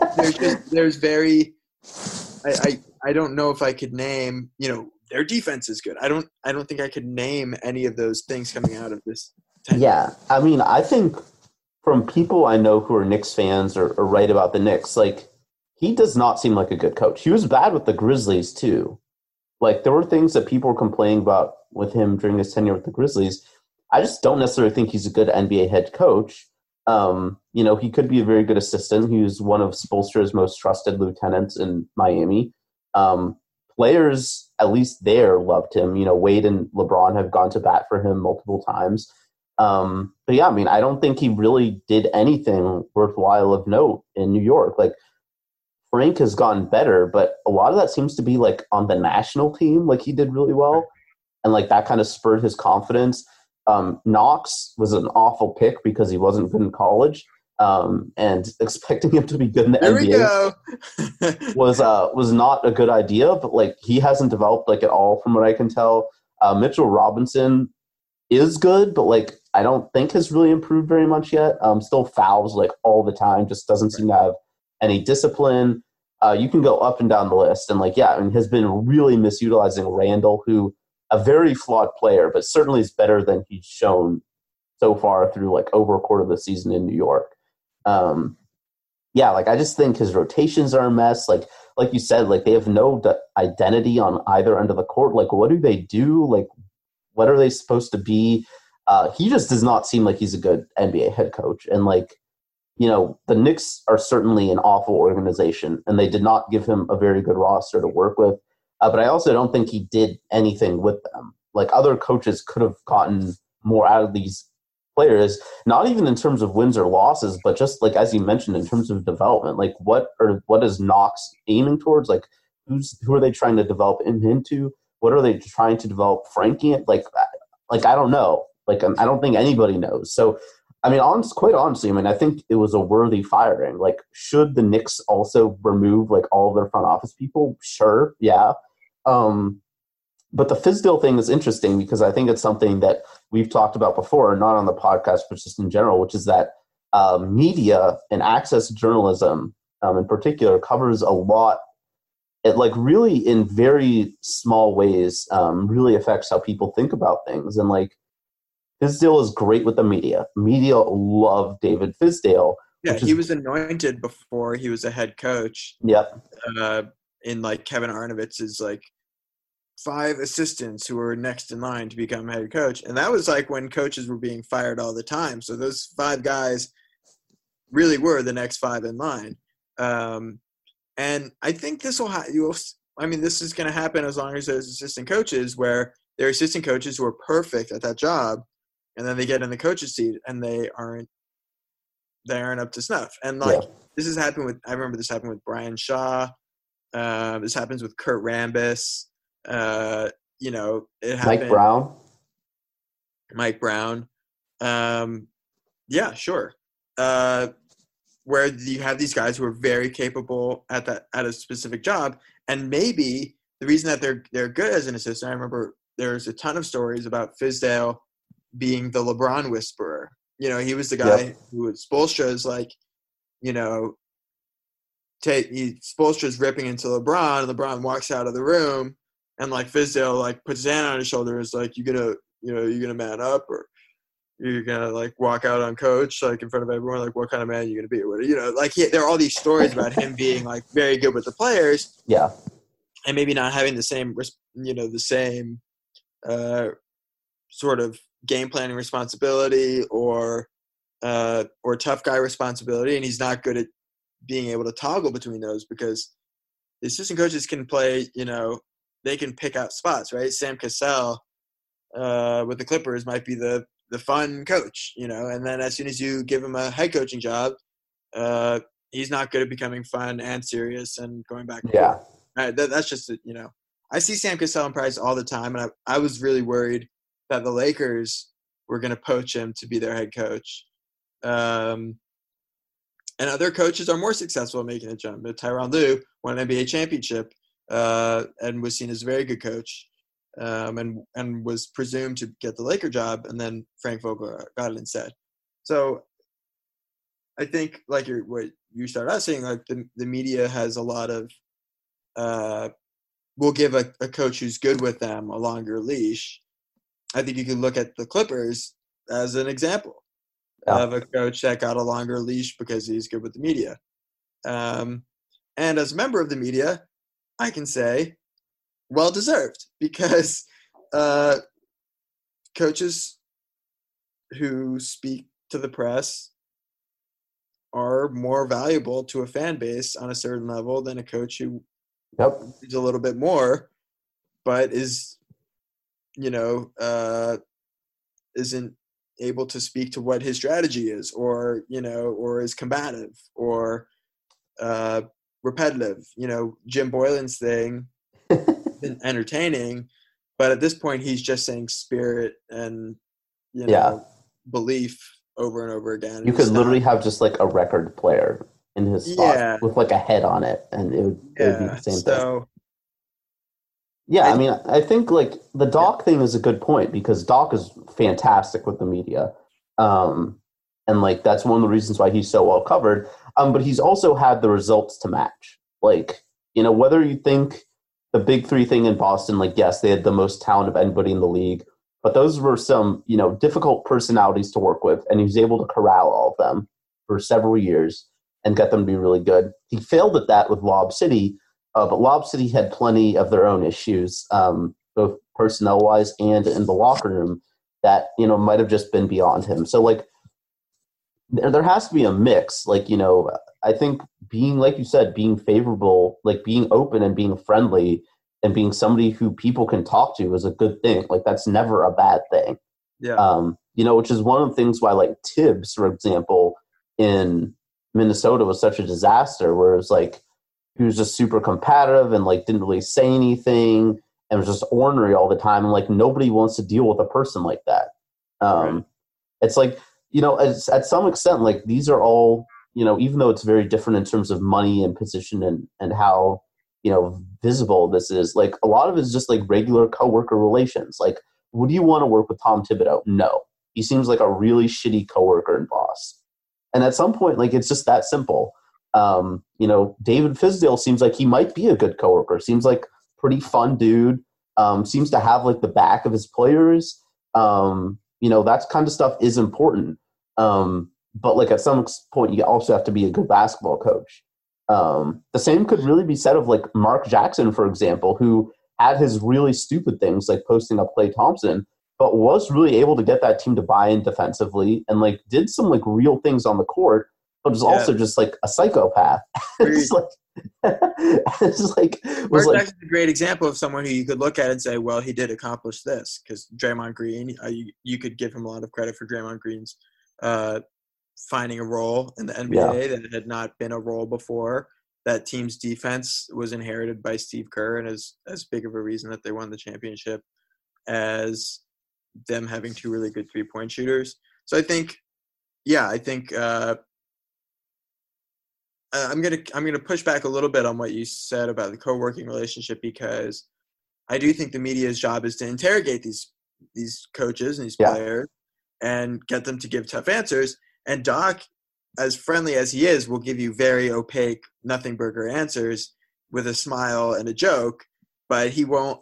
I don't know if I could name, you know, their defense is good. I don't think I could name any of those things coming out of this tenure. Yeah. I mean, I think from people I know who are Knicks fans or write about the Knicks, like, he does not seem like a good coach. He was bad with the Grizzlies, too. Like, there were things that people were complaining about with him during his tenure with the Grizzlies. I just don't necessarily think he's a good NBA head coach. You know, he could be a very good assistant. He was one of Spoelstra's most trusted lieutenants in Miami. Players, at least there, loved him. You know, Wade and LeBron have gone to bat for him multiple times. But yeah, I mean, I don't think he really did anything worthwhile of note in New York. Like, Frank has gotten better, but a lot of that seems to be like on the national team. Like, he did really well, and like that kind of spurred his confidence. Knox was an awful pick because he wasn't good in college, and expecting him to be good in the NBA was not a good idea. But like, he hasn't developed like at all from what I can tell. Mitchell Robinson is good, but like, I don't think has really improved very much yet. Still fouls like all the time, just doesn't seem to have any discipline. You can go up and down the list, and like, yeah, and has been really misutilizing Randall, who a very flawed player, but certainly is better than he's shown so far through like over a quarter of the season in New York. Yeah, like, I just think his rotations are a mess. Like you said, like, they have no identity on either end of the court. Like, what do they do? Like, what are they supposed to be? He just does not seem like he's a good NBA head coach. And like, you know, the Knicks are certainly an awful organization, and they did not give him a very good roster to work with. But I also don't think he did anything with them. Like, other coaches could have gotten more out of these players, not even in terms of wins or losses, but just like, as you mentioned, in terms of development. Like, what is Knox aiming towards? Like, who are they trying to develop him into? What are they trying to develop Frankie? Like I don't know. Like, I don't think anybody knows. So, I mean, quite honestly, I mean, I think it was a worthy firing. Like, should the Knicks also remove like all of their front office people? Sure, yeah. But the Fizdale thing is interesting because I think it's something that we've talked about before, not on the podcast, but just in general, which is that media and access to journalism in particular covers a lot. It like really in very small ways really affects how people think about things. And like, Fizdale is great with the media. Media love David Fizdale. Yeah, he was anointed before he was a head coach. Yep. In like Kevin Arnovitz's like 5 assistants who were next in line to become head coach. And that was like when coaches were being fired all the time. So those 5 guys really were the next 5 in line. And I think this will this is going to happen as long as there's assistant coaches where there are assistant coaches who are perfect at that job, and then they get in the coach's seat and they aren't up to snuff. And like, this has happened I remember this happened with Brian Shaw. This happens with Kurt Rambis. You know, it happened. Mike Brown. Yeah, sure. Where you have these guys who are very capable at a specific job, and maybe the reason that they're good as an assistant. I remember there's a ton of stories about Fizdale being the LeBron whisperer. You know, he was the guy who Spoelstra's like, you know, Spoelstra's ripping into LeBron, and LeBron walks out of the room, and like Fizdale like puts his hand on his shoulder, is like, you gonna man up, or you're gonna like walk out on coach like in front of everyone, like what kind of man are you gonna be, or you know, like there are all these stories about him being like very good with the players, and maybe not having the same sort of game planning responsibility or tough guy responsibility, and he's not good at being able to toggle between those, because the assistant coaches can play, you know, they can pick out spots, right? Sam Cassell with the Clippers might be the fun coach, you know, and then as soon as you give him a head coaching job, he's not good at becoming fun and serious and going back and forth. That's just, you know, I see Sam Cassell in Price all the time, and I was really worried that the Lakers were going to poach him to be their head coach. And other coaches are more successful at making a jump. Tyronn Lue won an NBA championship and was seen as a very good coach, and was presumed to get the Laker job, and then Frank Vogel got it instead. So I think, like what you started out saying, like the media has a lot of will give a coach who's good with them a longer leash. I think you can look at the Clippers as an example of a coach that got a longer leash because he's good with the media. And as a member of the media, I can say, well-deserved, because coaches who speak to the press are more valuable to a fan base on a certain level than a coach who is a little bit more, but is, you know, isn't able to speak to what his strategy is, or, you know, or is combative or repetitive. You know, Jim Boylan's thing is entertaining, but at this point he's just saying spirit and, belief over and over again. You could literally have just like a record player in his spot with like a head on it, and it would be the same thing. Yeah, I mean, I think like the Doc thing is a good point because Doc is fantastic with the media. And like that's one of the reasons why he's so well covered. But he's also had the results to match. Like, whether you think the big three thing in Boston, like, yes, they had the most talent of anybody in the league, but those were some, difficult personalities to work with, and he was able to corral all of them for several years and get them to be really good. He failed at that with Lob City, but Lob City had plenty of their own issues, both personnel-wise and in the locker room, that, might have just been beyond him. So, like, there has to be a mix. Like, I think being, like you said, being favorable, like being open and being friendly and being somebody who people can talk to is a good thing. Like, that's never a bad thing. Yeah. Which is one of the things why, like, Tibbs, for example, in Minnesota was such a disaster, where it was like he was just super competitive and like didn't really say anything and was just ornery all the time. And like nobody wants to deal with a person like that. Right. It's like, at some extent, like these are all, even though it's very different in terms of money and position and how, visible this is, like a lot of it is just like regular coworker relations. Like, would you want to work with Tom Thibodeau? No. He seems like a really shitty coworker and boss. And at some point, like, it's just that simple. David Fizdale seems like he might be a good coworker. Seems like pretty fun dude. Seems to have like the back of his players. That kind of stuff is important. But like at some point, you also have to be a good basketball coach. The same could really be said of like Mark Jackson, for example, who had his really stupid things like posting up Klay Thompson, but was really able to get that team to buy in defensively and like did some like real things on the court, but was also just like a psychopath. It's like Mark Jackson's a great example of someone who you could look at and say, well, he did accomplish this, because Draymond Green, you could give him a lot of credit for Draymond Green's finding a role in the NBA that had not been a role before. That team's defense was inherited by Steve Kerr, and is as big of a reason that they won the championship as them having two really good three-point shooters. So I think I'm gonna push back a little bit on what you said about the co-working relationship, because I do think the media's job is to interrogate these coaches and these players and get them to give tough answers. And Doc, as friendly as he is, will give you very opaque, nothing burger answers with a smile and a joke, but he won't.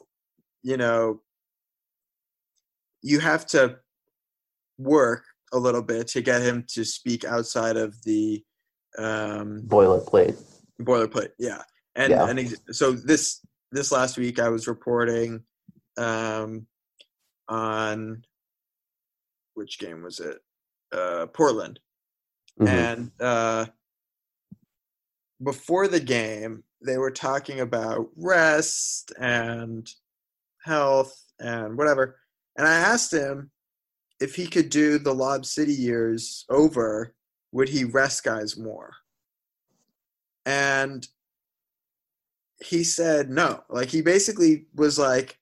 You have to work a little bit to get him to speak outside of the boilerplate. Yeah. And so this last week I was reporting on which game was it? Portland. Mm-hmm. And before the game they were talking about rest and health and whatever. And I asked him if he could do the Lob City years over, would he rest guys more? And he said no. Like, he basically was like,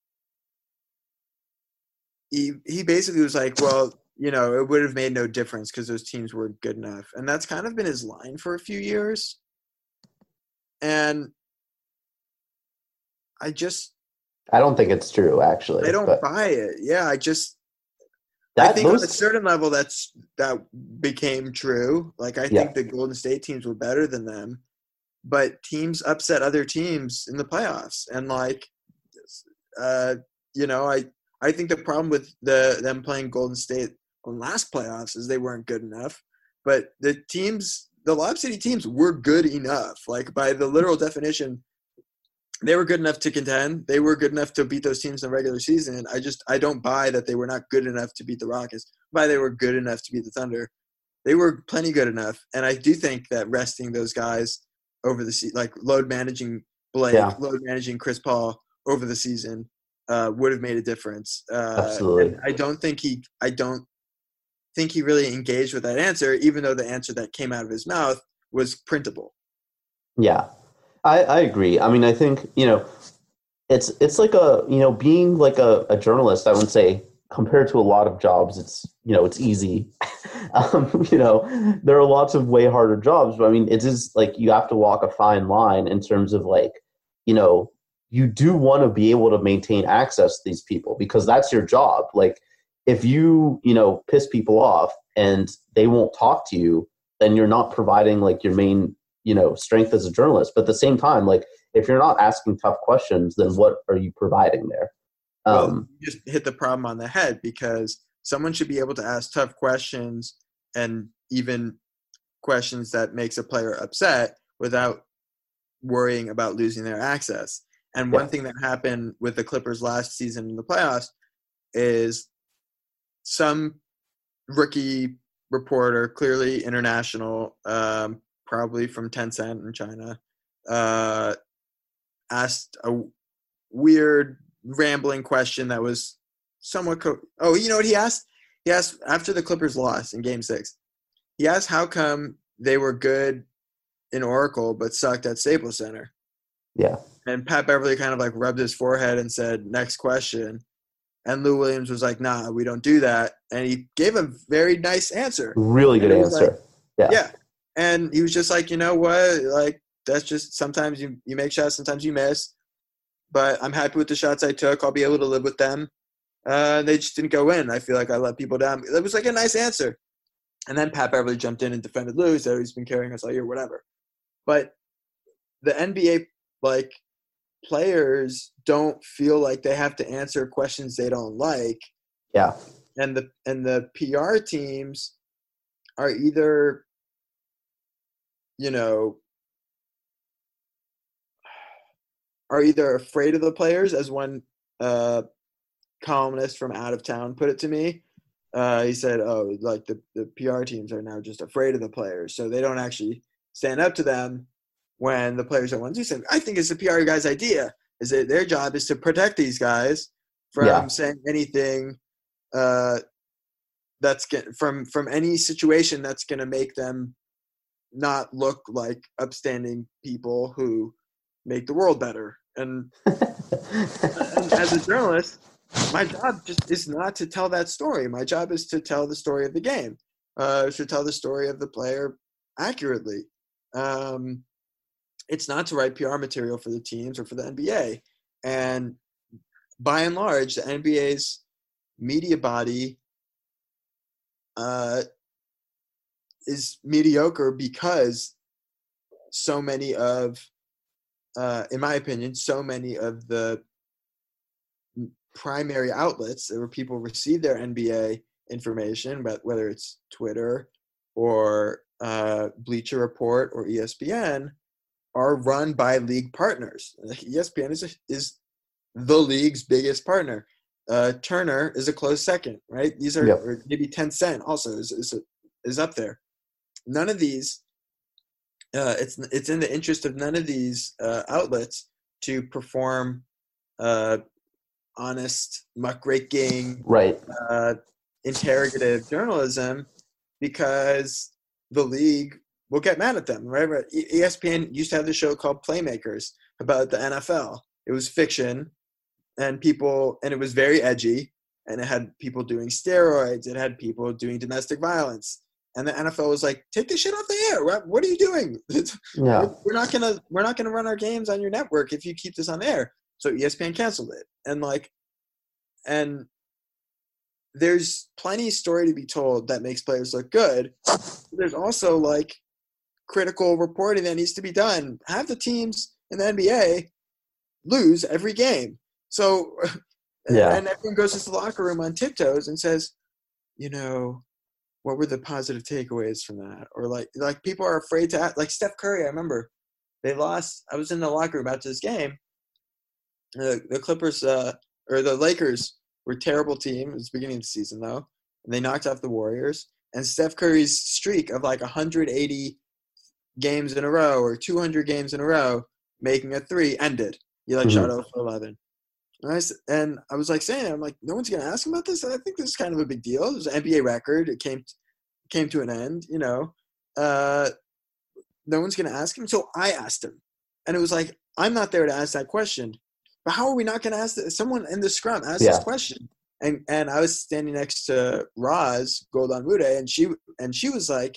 he basically was like, well, it would have made no difference because those teams weren't good enough. And that's kind of been his line for a few years. And I don't think it's true, actually. I don't buy it. Yeah, I think on a certain level that became true. Like, I think the Golden State teams were better than them, but teams upset other teams in the playoffs. And like, I think the problem with them playing Golden State on last playoffs is they weren't good enough. But the Lob City teams were good enough. Like, by the literal definition, they were good enough to contend. They were good enough to beat those teams in the regular season. I don't buy that they were not good enough to beat the Rockets. But they were good enough to beat the Thunder. They were plenty good enough. And I do think that resting those guys over the season, like load managing Blake, load managing Chris Paul over the season, would have made a difference. Absolutely. I don't think he really engaged with that answer, even though the answer that came out of his mouth was printable. Yeah. I agree. I mean, I think, it's like being like a journalist, I wouldn't say compared to a lot of jobs, it's easy. There are lots of way harder jobs, but I mean, it is like you have to walk a fine line in terms of like, you do want to be able to maintain access to these people because that's your job. Like if you, piss people off and they won't talk to you, then you're not providing like your main, strength as a journalist. But at the same time, like if you're not asking tough questions, then what are you providing there? Well, you just hit the problem on the head because someone should be able to ask tough questions and even questions that makes a player upset without worrying about losing their access. And one thing that happened with the Clippers last season in the playoffs is some rookie reporter, clearly international, probably from Tencent in China, asked a weird rambling question that was somewhat you know what he asked? He asked after the Clippers lost in Game 6. He asked how come they were good in Oracle but sucked at Staples Center. Yeah. And Pat Beverly kind of like rubbed his forehead and said, next question. And Lou Williams was like, nah, we don't do that. And he gave a very nice answer. Really good answer. Like, yeah. And he was just like, you know what? Like, that's just sometimes you make shots, sometimes you miss. But I'm happy with the shots I took. I'll be able to live with them. They just didn't go in. I feel like I let people down. It was like a nice answer. And then Pat Beverly jumped in and defended Lou, said he's been carrying us all year, whatever. But the NBA, like, players don't feel like they have to answer questions they don't like. Yeah. And the PR teams are either, afraid of the players, as one columnist from out of town put it to me. He said, like the PR teams are now just afraid of the players, so they don't actually stand up to them when the players are ones who say, I think it's the PR guy's idea, is that their job is to protect these guys from saying anything that's from any situation that's going to make them not look like upstanding people who make the world better. And as a journalist, my job just is not to tell that story. My job is to tell the story of the game, to tell the story of the player accurately. It's not to write PR material for the teams or for the NBA. And by and large, the NBA's media body is mediocre because so many of, in my opinion, so many of the primary outlets where people receive their NBA information, but whether it's Twitter or Bleacher Report or ESPN, are run by league partners. ESPN is the league's biggest partner. Turner is a close second, right? These are or maybe Tencent also is up there. None of these. It's in the interest of none of these outlets to perform honest, muckraking, interrogative journalism, because the league will get mad at them. Right? ESPN used to have the show called Playmakers about the NFL. It was fiction, and it was very edgy, and it had people doing steroids. It had people doing domestic violence. And the NFL was like, take this shit off the air. What are you doing? We're not gonna run our games on your network if you keep this on air. So ESPN canceled it. And there's plenty of story to be told that makes players look good. There's also like critical reporting that needs to be done. Half the teams in the NBA lose every game. So and everyone goes into the locker room on tiptoes and says, what were the positive takeaways from that? Or like people are afraid to act. Like Steph Curry, I remember they lost. I was in the locker room after this game. The Clippers or the Lakers were a terrible team. It was the beginning of the season though, and they knocked off the Warriors. And Steph Curry's streak of like 180 games in a row or 200 games in a row making a three ended. He shot 0 for 11. And I was like saying, I'm like, no one's going to ask him about this. I think this is kind of a big deal. It was an NBA record. It came to an end, No one's going to ask him. So I asked him. And it was like, I'm not there to ask that question. But how are we not going to ask someone in the scrum ask this question? And I was standing next to Roz Goldon Mude, and she was like,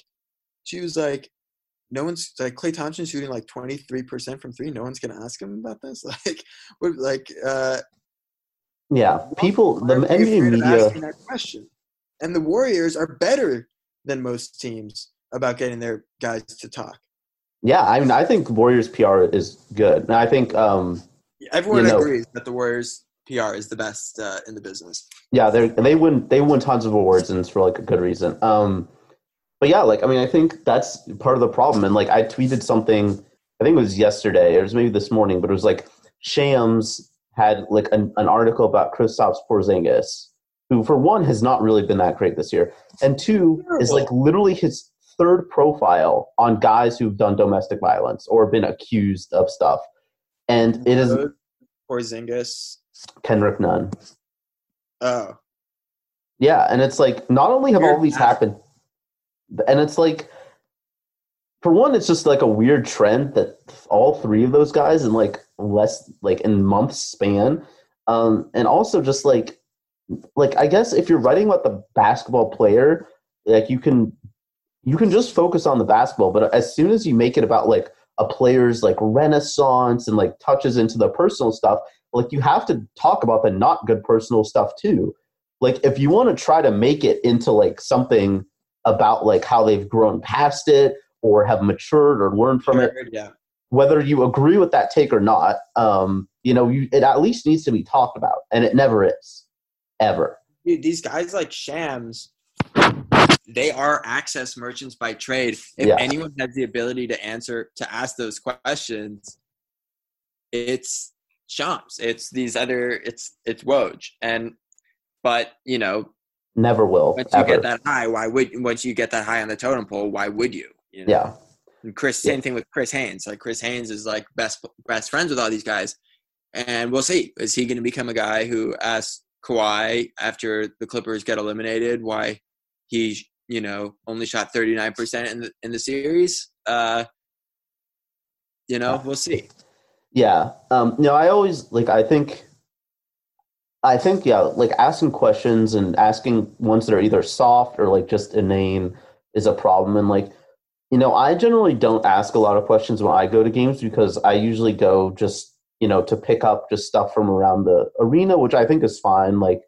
no one's like Klay Thompson's shooting like 23% from three. No one's gonna ask him about this. Yeah, people, the NBA media. Asking that question. And the Warriors are better than most teams about getting their guys to talk. Yeah, I mean, I think Warriors PR is good. And I think everyone agrees that the Warriors PR is the best in the business. Yeah, they win tons of awards, and it's for like a good reason. But yeah, like, I mean, I think that's part of the problem. And like, I tweeted something, I think it was yesterday, or it was maybe this morning, but it was like Shams had like an article about Kristaps Porzingis, who for one has not really been that great this year, and two is like literally his third profile on guys who've done domestic violence or been accused of stuff. And it is Porzingis, Kendrick Nunn. Oh. Yeah, and it's like, not only have all these happened, and it's like, for one, it's just like a weird trend that all three of those guys in like less, like in months span, and also just like I guess if you're writing about the basketball player, like you can just focus on the basketball, but as soon as you make it about like a player's like renaissance and like touches into the personal stuff, like you have to talk about the not good personal stuff too. Like if you want to try to make it into like something about like how they've grown past it or have matured or learned from it, yeah. Whether you agree with that take or not, it at least needs to be talked about, and it never is, ever. Dude, these guys like Shams, they are access merchants by trade. If anyone has the ability to ask those questions, it's Shams. It's these other. It's Woj, but never will. Once you get that high, once you get that high on the totem pole, why would you? Yeah. And same thing with Chris Haynes. Like Chris Haynes is like best friends with all these guys, and we'll see. Is he going to become a guy who asks Kawhi after the Clippers get eliminated why he only shot 39% in the series? We'll see. Yeah. I always I think, like asking questions and asking ones that are either soft or like just inane is a problem. And like, I generally don't ask a lot of questions when I go to games because I usually go just, to pick up just stuff from around the arena, which I think is fine. Like,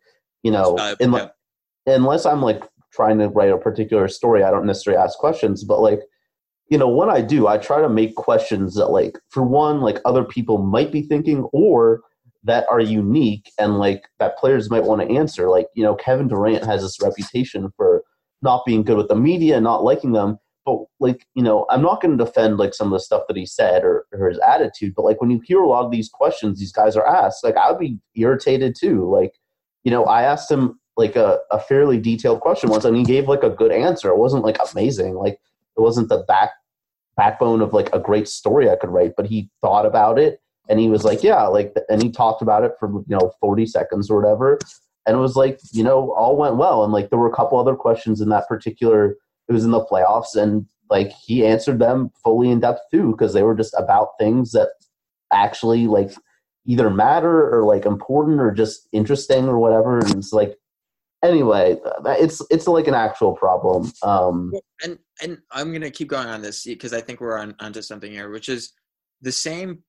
unless I'm like trying to write a particular story, I don't necessarily ask questions. But like, when I do, I try to make questions that like, for one, like other people might be thinking or that are unique and like that players might want to answer. Like, Kevin Durant has this reputation for not being good with the media and not liking them. But like, I'm not going to defend like some of the stuff that he said or his attitude. But like when you hear a lot of these questions these guys are asked, like I would be irritated too. Like, I asked him like a fairly detailed question once and he gave like a good answer. It wasn't like amazing. Like it wasn't the backbone of like a great story I could write, but he thought about it. And he was like, yeah, like, and he talked about it for, 40 seconds or whatever. And it was like, all went well. And like, there were a couple other questions in that particular, it was in the playoffs. And like, he answered them fully in depth too, because they were just about things that actually like either matter or like important or just interesting or whatever. And it's like, anyway, it's like an actual problem. And I'm going to keep going on this because I think we're onto something here, which is the same.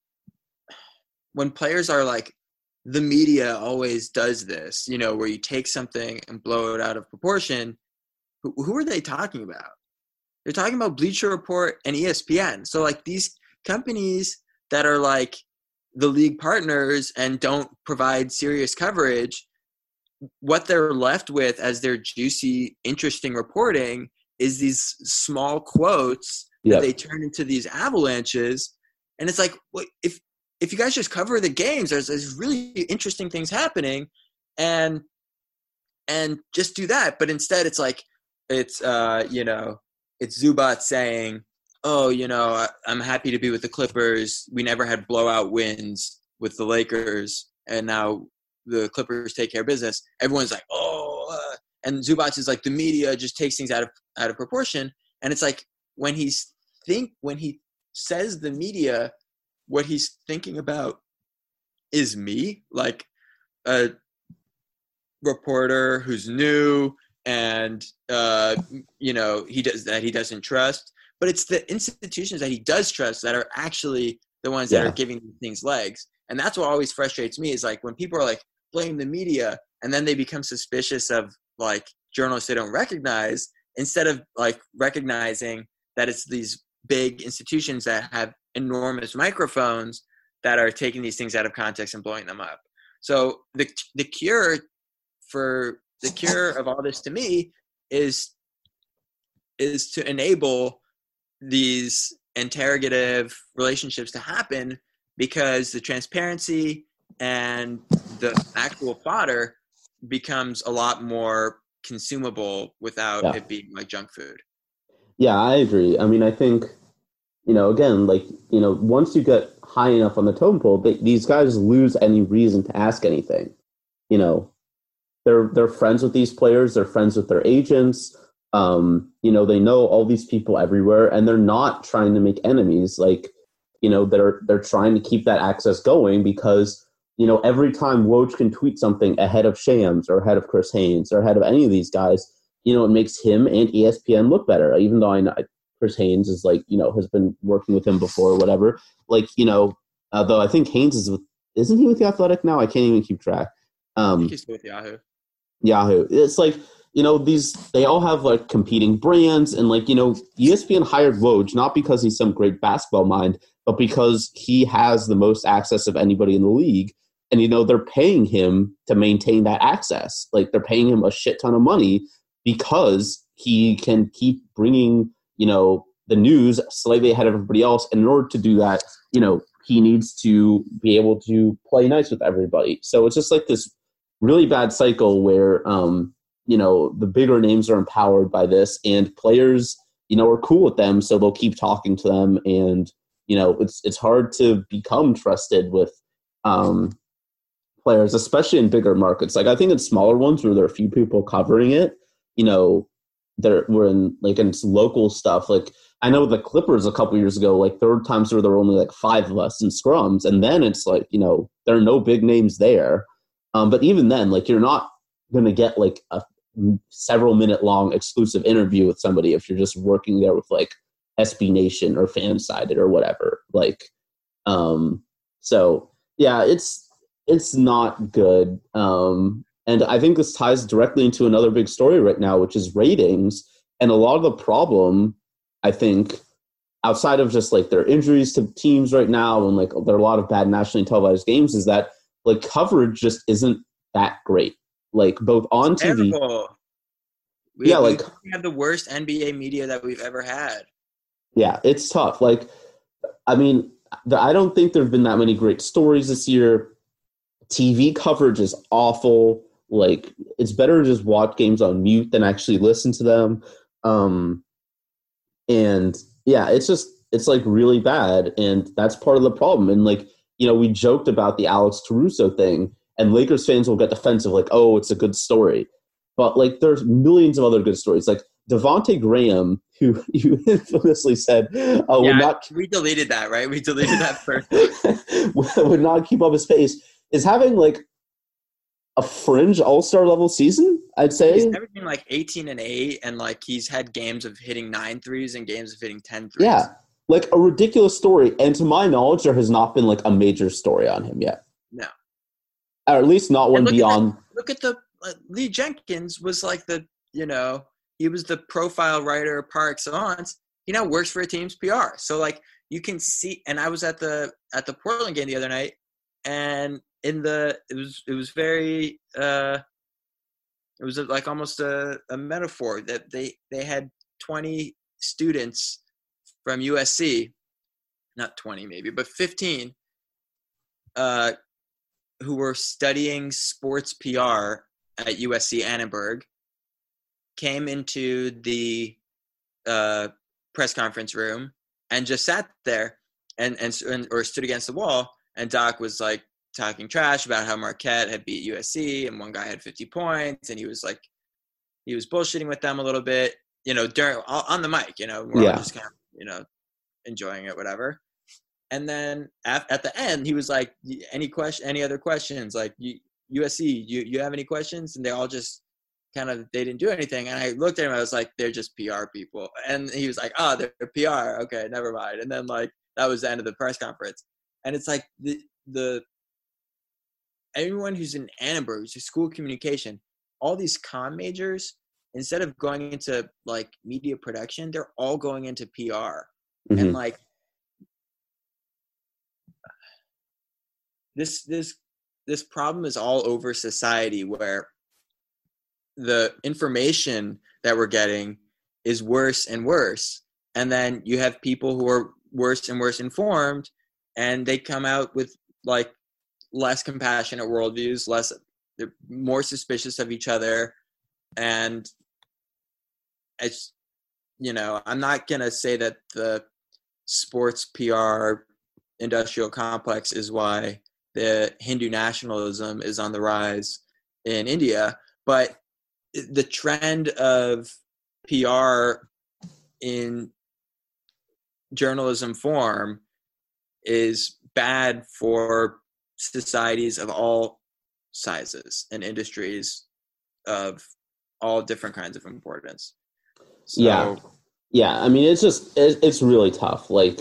When players are like, the media always does this, where you take something and blow it out of proportion. Who are they talking about? They're talking about Bleacher Report and ESPN. So like these companies that are like the league partners and don't provide serious coverage, what they're left with as their juicy, interesting reporting is these small quotes that they turn into these avalanches. And it's like, well, if you guys just cover the games, there's really interesting things happening, and just do that. But instead, it's like it's Zubac saying, "Oh, I'm happy to be with the Clippers. We never had blowout wins with the Lakers, and now the Clippers take care of business." Everyone's like, "Oh," and Zubac is like, the media just takes things out of proportion, and it's like when he says the media. What he's thinking about is me, like a reporter who's new and he doesn't trust, but it's the institutions that he does trust that are actually the ones that are giving things legs. And that's what always frustrates me is like when people are like blame the media and then they become suspicious of like journalists they don't recognize, instead of like recognizing that it's these big institutions that have enormous microphones that are taking these things out of context and blowing them up. So the cure of all this to me is to enable these interrogative relationships to happen, because the transparency and the actual fodder becomes a lot more consumable without it being like junk food. Yeah, I agree. I mean, I think, again, like, once you get high enough on the totem pole, these guys lose any reason to ask anything. They're friends with these players. They're friends with their agents. They know all these people everywhere, and they're not trying to make enemies. Like, they're trying to keep that access going because, every time Woj can tweet something ahead of Shams or ahead of Chris Haynes or ahead of any of these guys, it makes him and ESPN look better. Even though I know Chris Haynes is like, has been working with him before or whatever. Like, though I think Haynes isn't he with The Athletic now? I can't even keep track. I think he's with Yahoo. Yahoo. It's like, they all have like competing brands, and like, ESPN hired Woj not because he's some great basketball mind, but because he has the most access of anybody in the league. And, they're paying him to maintain that access. Like, they're paying him a shit ton of money because he can keep bringing, the news slightly ahead of everybody else. And in order to do that, he needs to be able to play nice with everybody. So it's just like this really bad cycle where, the bigger names are empowered by this, and players, are cool with them. So they'll keep talking to them. And, it's hard to become trusted with players, especially in bigger markets. Like, I think in smaller ones where there are a few people covering it, we're in local stuff. Like, I know the Clippers a couple years ago, like there were times where there were only like 5 of us in scrums. And then it's like, there are no big names there. But even then, like, you're not going to get like a several minute long exclusive interview with somebody if you're just working there with like SB Nation or Fansided or whatever. Like, so yeah, it's not good. And I think this ties directly into another big story right now, which is ratings. And a lot of the problem, I think, outside of just like their injuries to teams right now and like there are a lot of bad nationally televised games, is that like coverage just isn't that great. Like both on TV. We have the worst NBA media that we've ever had. Yeah, it's tough. Like, I mean, I don't think there have been that many great stories this year. TV coverage is awful. Like, it's better to just watch games on mute than actually listen to them. And yeah, it's like really bad. And that's part of the problem. And like, we joked about the Alex Caruso thing, and Lakers fans will get defensive, like, oh, it's a good story. But like, there's millions of other good stories. Like Devontae Graham, who you infamously said, we deleted that, right? We deleted that first. would not keep up his pace, is having like a fringe all-star level season, I'd say. He's averaging like 18 and 8, and like he's had games of hitting 9 threes and games of hitting 10 threes. Yeah, like a ridiculous story. And to my knowledge, there has not been like a major story on him yet. No. Or at least not one beyond. Look at the Lee Jenkins was like he was the profile writer par excellence. He now works for a team's PR. So like you can see, and I was at the Portland game the other night, and it was very it was like almost a metaphor that they had 20 students from USC, not 20 maybe, but 15 who were studying sports PR at USC Annenberg, came into the press conference room and just sat there or stood against the wall. And Doc was like talking trash about how Marquette had beat USC and one guy had 50 points. And he was bullshitting with them a little bit, on the mic, we're all just kind of, enjoying it, whatever. And then at the end, he was like, any other questions? Like, USC, you have any questions? And they all just they didn't do anything. And I looked at him, I was like, they're just PR people. And he was like, oh, they're PR. Okay, never mind. And then like, that was the end of the press conference. And it's like the everyone who's in Annenberg, who's in school communication, all these comm majors, instead of going into like media production, they're all going into PR. Mm-hmm. And like this problem is all over society, where the information that we're getting is worse and worse. And then you have people who are worse and worse informed, and they come out with like less compassionate worldviews, they're more suspicious of each other. And it's, I'm not going to say that the sports PR industrial complex is why the Hindu nationalism is on the rise in India, but the trend of PR in journalism form is bad for societies of all sizes and industries of all different kinds of importance. So, yeah. I mean, it's really tough. Like,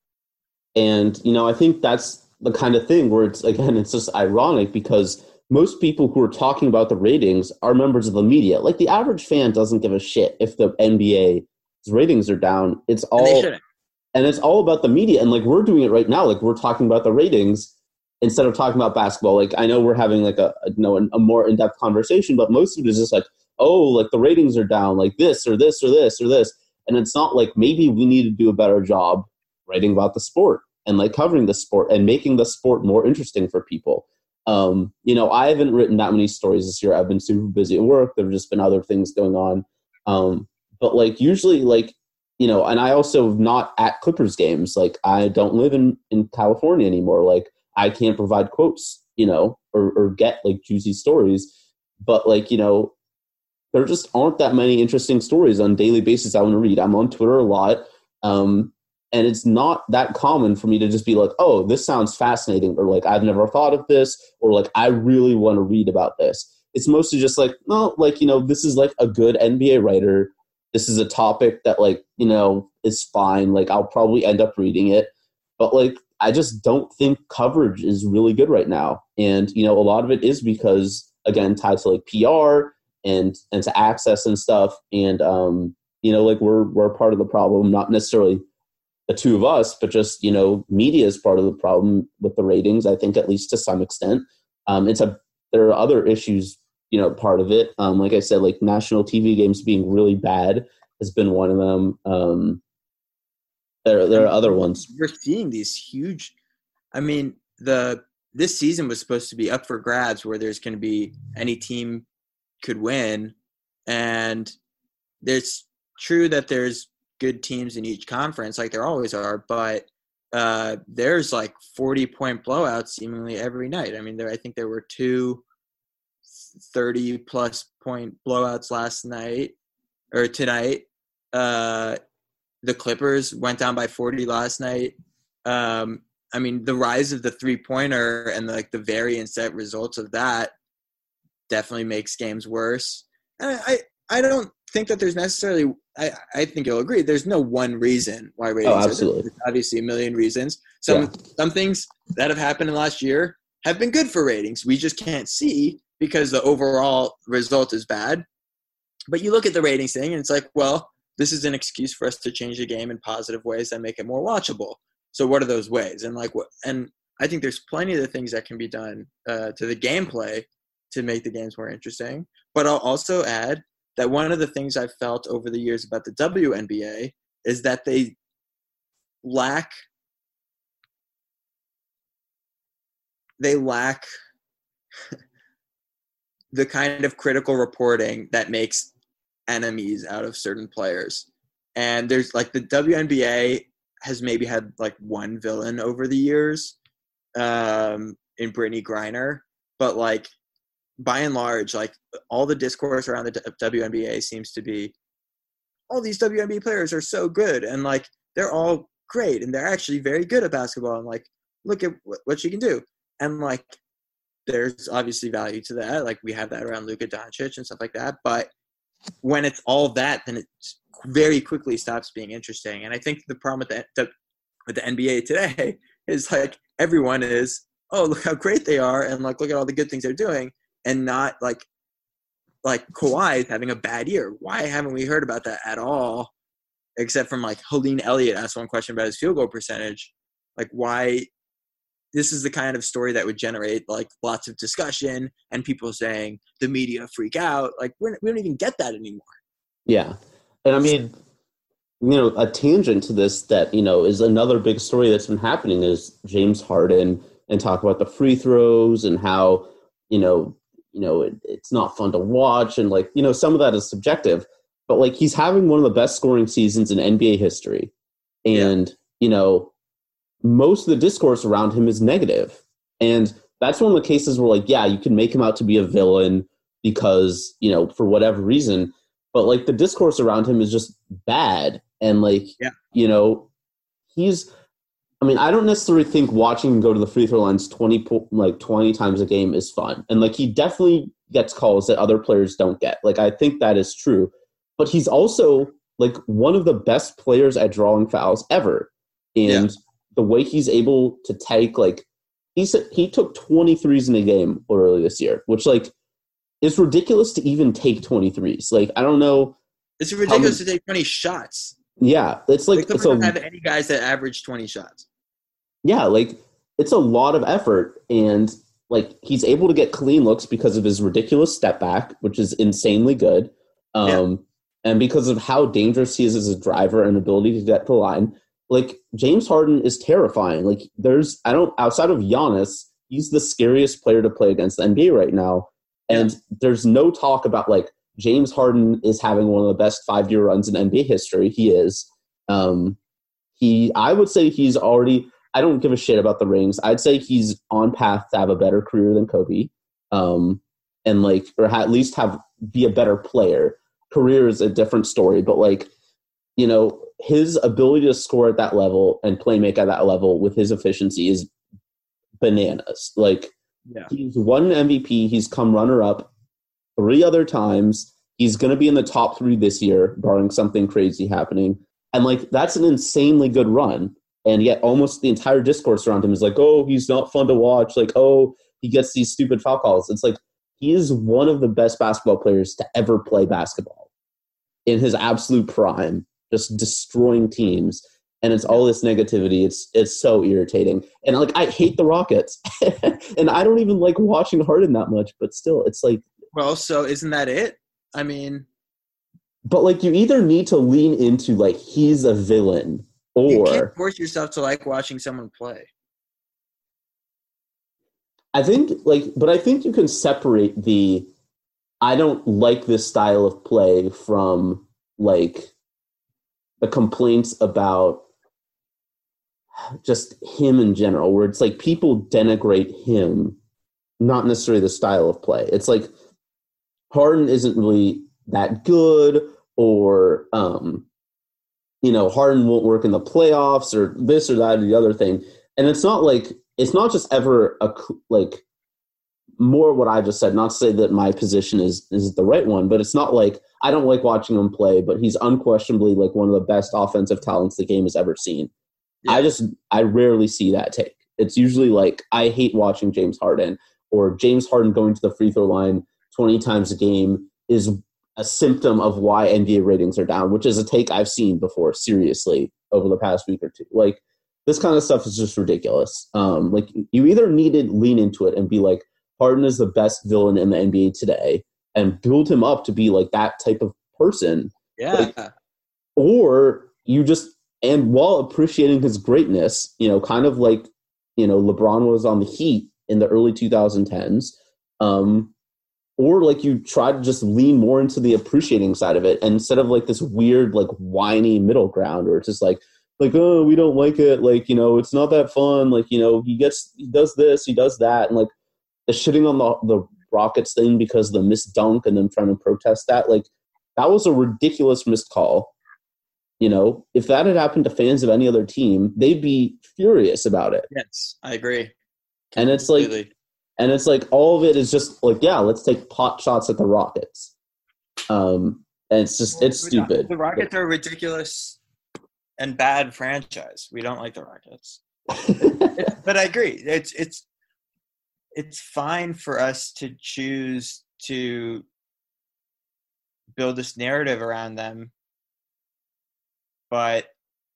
and I think that's the kind of thing where it's just ironic, because most people who are talking about the ratings are members of the media. Like, the average fan doesn't give a shit if the NBA's ratings are down. It's all, and it's all about the media. And like, we're doing it right now. Like, we're talking about the ratings instead of talking about basketball. Like, I know we're having like a more in-depth conversation, but most of it is just like, oh, like the ratings are down, like this or this or this or this. And it's not like, maybe we need to do a better job writing about the sport and like covering the sport and making the sport more interesting for people. I haven't written that many stories this year. I've been super busy at work. There have just been other things going on. But like, usually, like, and I also not at Clippers games. Like, I don't live in California anymore. Like, I can't provide quotes, or get like juicy stories. But like, there just aren't that many interesting stories on a daily basis I want to read. I'm on Twitter a lot. And it's not that common for me to just be like, oh, this sounds fascinating, or like, I've never thought of this, or like, I really want to read about this. It's mostly just like, no, like, this is like a good NBA writer. This is a topic that like, is fine. Like, I'll probably end up reading it. But like, I just don't think coverage is really good right now. And, a lot of it is because, again, tied to like PR and to access and stuff. And, like, we're part of the problem, not necessarily the two of us, but just, media is part of the problem with the ratings, I think, at least to some extent. There are other issues, part of it. Like I said, like national TV games being really bad has been one of them. There are other ones. We're seeing these huge, this season was supposed to be up for grabs, where there's going to be any team could win. And it's true that there's good teams in each conference, like there always are, but there's like 40-point blowouts seemingly every night. I think there were 2 30-plus point blowouts last night or tonight. The Clippers went down by 40 last night. The rise of the three-pointer and like the variance that results of that definitely makes games worse. And I don't think that there's necessarily – I think you'll agree. There's no one reason why ratings are there. There's obviously a million reasons. Some things that have happened in the last year have been good for ratings. We just can't see because the overall result is bad. But you look at the ratings thing and it's like, well, this is an excuse for us to change the game in positive ways that make it more watchable. So what are those ways? And like, and I think there's plenty of the things that can be done to the gameplay to make the games more interesting. But I'll also add that one of the things I've felt over the years about the WNBA is that they lack the kind of critical reporting that makes enemies out of certain players. And there's like the WNBA has maybe had like one villain over the years in Brittany Griner, but like by and large, like all the discourse around the WNBA seems to be all these WNBA players are so good and like they're all great and they're actually very good at basketball and like look at what she can do. And like there's obviously value to that. Like we have that around Luka Doncic and stuff like that. But when it's all that, then it very quickly stops being interesting. And I think the problem with the NBA today is like everyone is, oh, look how great they are, and like look at all the good things they're doing, and not like Kawhi is having a bad year. Why haven't we heard about that at all? Except from like Helene Elliott asked one question about his field goal percentage. Like why this is the kind of story that would generate like lots of discussion and people saying the media freak out. Like we don't even get that anymore. Yeah. And I mean, a tangent to this that, is another big story that's been happening is James Harden, and talk about the free throws and how, it's not fun to watch. And like, some of that is subjective, but like he's having one of the best scoring seasons in NBA history. And, most of the discourse around him is negative. And that's one of the cases where like, yeah, you can make him out to be a villain because, for whatever reason, but like the discourse around him is just bad. And like, I don't necessarily think watching him go to the free throw lines 20 times a game is fun. And like, he definitely gets calls that other players don't get. Like, I think that is true, but he's also like one of the best players at drawing fouls ever. And the way he's able to take, like, he took 23s in a game early this year, which like is ridiculous to even take 23s. Like, I don't know. It's ridiculous to take 20 shots. Yeah. It's like, they don't have any guys that average 20 shots. Yeah. Like it's a lot of effort, and like he's able to get clean looks because of his ridiculous step back, which is insanely good. And because of how dangerous he is as a driver and ability to get to the line. Like James Harden is terrifying. Like outside of Giannis, he's the scariest player to play against the NBA right now. And there's no talk about like James Harden is having one of the best 5-year runs in NBA history. He is. I would say he's already, I don't give a shit about the rings. I'd say he's on path to have a better career than Kobe. And like, or at least be a better player. Career is a different story, but like, his ability to score at that level and play make at that level with his efficiency is bananas. Like, he's won an MVP. He's come runner-up 3 other times. He's going to be in the top 3 this year, barring something crazy happening. And, like, that's an insanely good run. And yet almost the entire discourse around him is like, oh, he's not fun to watch. Like, oh, he gets these stupid foul calls. It's like he is one of the best basketball players to ever play basketball in his absolute prime. Just destroying teams, and it's all this negativity. It's so irritating, and like I hate the Rockets, and I don't even like watching Harden that much. But still, it's like, well, so isn't that it? I mean, but like you either need to lean into like he's a villain, or you can't force yourself to like watching someone play. I think you can separate I don't like this style of play from like the complaints about just him in general, where it's like people denigrate him, not necessarily the style of play. It's like Harden isn't really that good, or, Harden won't work in the playoffs, or this or that or the other thing. And it's not just ever more what I just said, not to say that my position is the right one, but it's not like I don't like watching him play, but he's unquestionably like one of the best offensive talents the game has ever seen. Yeah. I rarely see that take. It's usually like I hate watching James Harden, or James Harden going to the free throw line 20 times a game is a symptom of why NBA ratings are down, which is a take I've seen before, seriously, over the past week or two. Like, this kind of stuff is just ridiculous. Like, you either need to lean into it and be like, Harden is the best villain in the NBA today, and build him up to be like that type of person. Yeah. Like, or you just, and while appreciating his greatness, kind of like, LeBron was on the Heat in the early 2010s, or like you try to just lean more into the appreciating side of it, and instead of like this weird, like whiny middle ground where it's just like, oh, we don't like it. Like, it's not that fun. Like, he does this, he does that. And like the shitting on the Rockets thing because of the missed dunk and them trying to protest that, like that was a ridiculous missed call. If that had happened to fans of any other team, they'd be furious about it. Yes, I agree. And it's like, And it's like all of it is just like, yeah, let's take pot shots at the Rockets. And it's stupid. The Rockets are a ridiculous and bad franchise. We don't like the Rockets. But I agree. It's fine for us to choose to build this narrative around them. But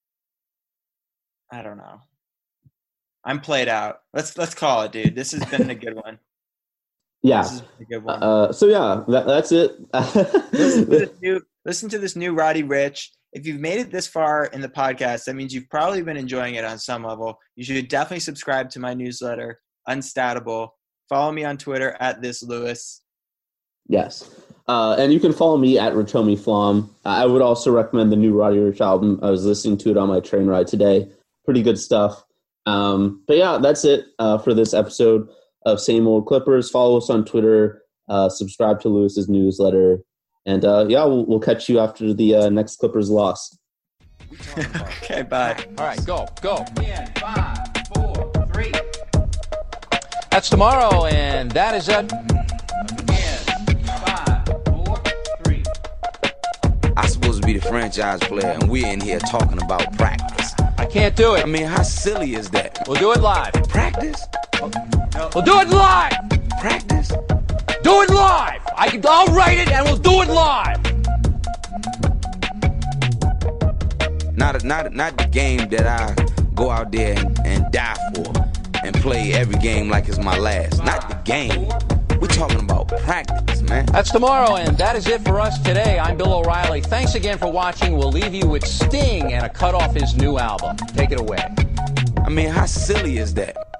I don't know. I'm played out. Let's call it, dude. This has been a good one. Yeah. This has been a good one. So yeah, that's it. Listen to this new Roddy Ricch. If you've made it this far in the podcast, that means you've probably been enjoying it on some level. You should definitely subscribe to my newsletter, Unstatable. Follow me on Twitter at ThisLewis. Yes. And you can follow me at Ratomi Flom. I would also recommend the new Roddy Ricch album. I was listening to it on my train ride today. Pretty good stuff. But yeah, that's it for this episode of Same Old Clippers. Follow us on Twitter. Subscribe to Lewis's newsletter. And yeah, we'll catch you after the next Clippers loss. Okay, bye. All right, go. In 5, 4, 3. That's tomorrow, and that is it. In 5, 4, 3. I'm supposed to be the franchise player, and we're in here talking about practice. I can't do it. I mean, how silly is that? We'll do it live. Practice? We'll do it live. Practice? Do it live. I'll write it, and we'll do it live. Not the game that I go out there and die for and play every game like it's my last. Not the game. We're talking about practice, man. That's tomorrow, and that is it for us today. I'm Bill O'Reilly. Thanks again for watching. We'll leave you with Sting and a cut off his new album. Take it away. I mean, how silly is that?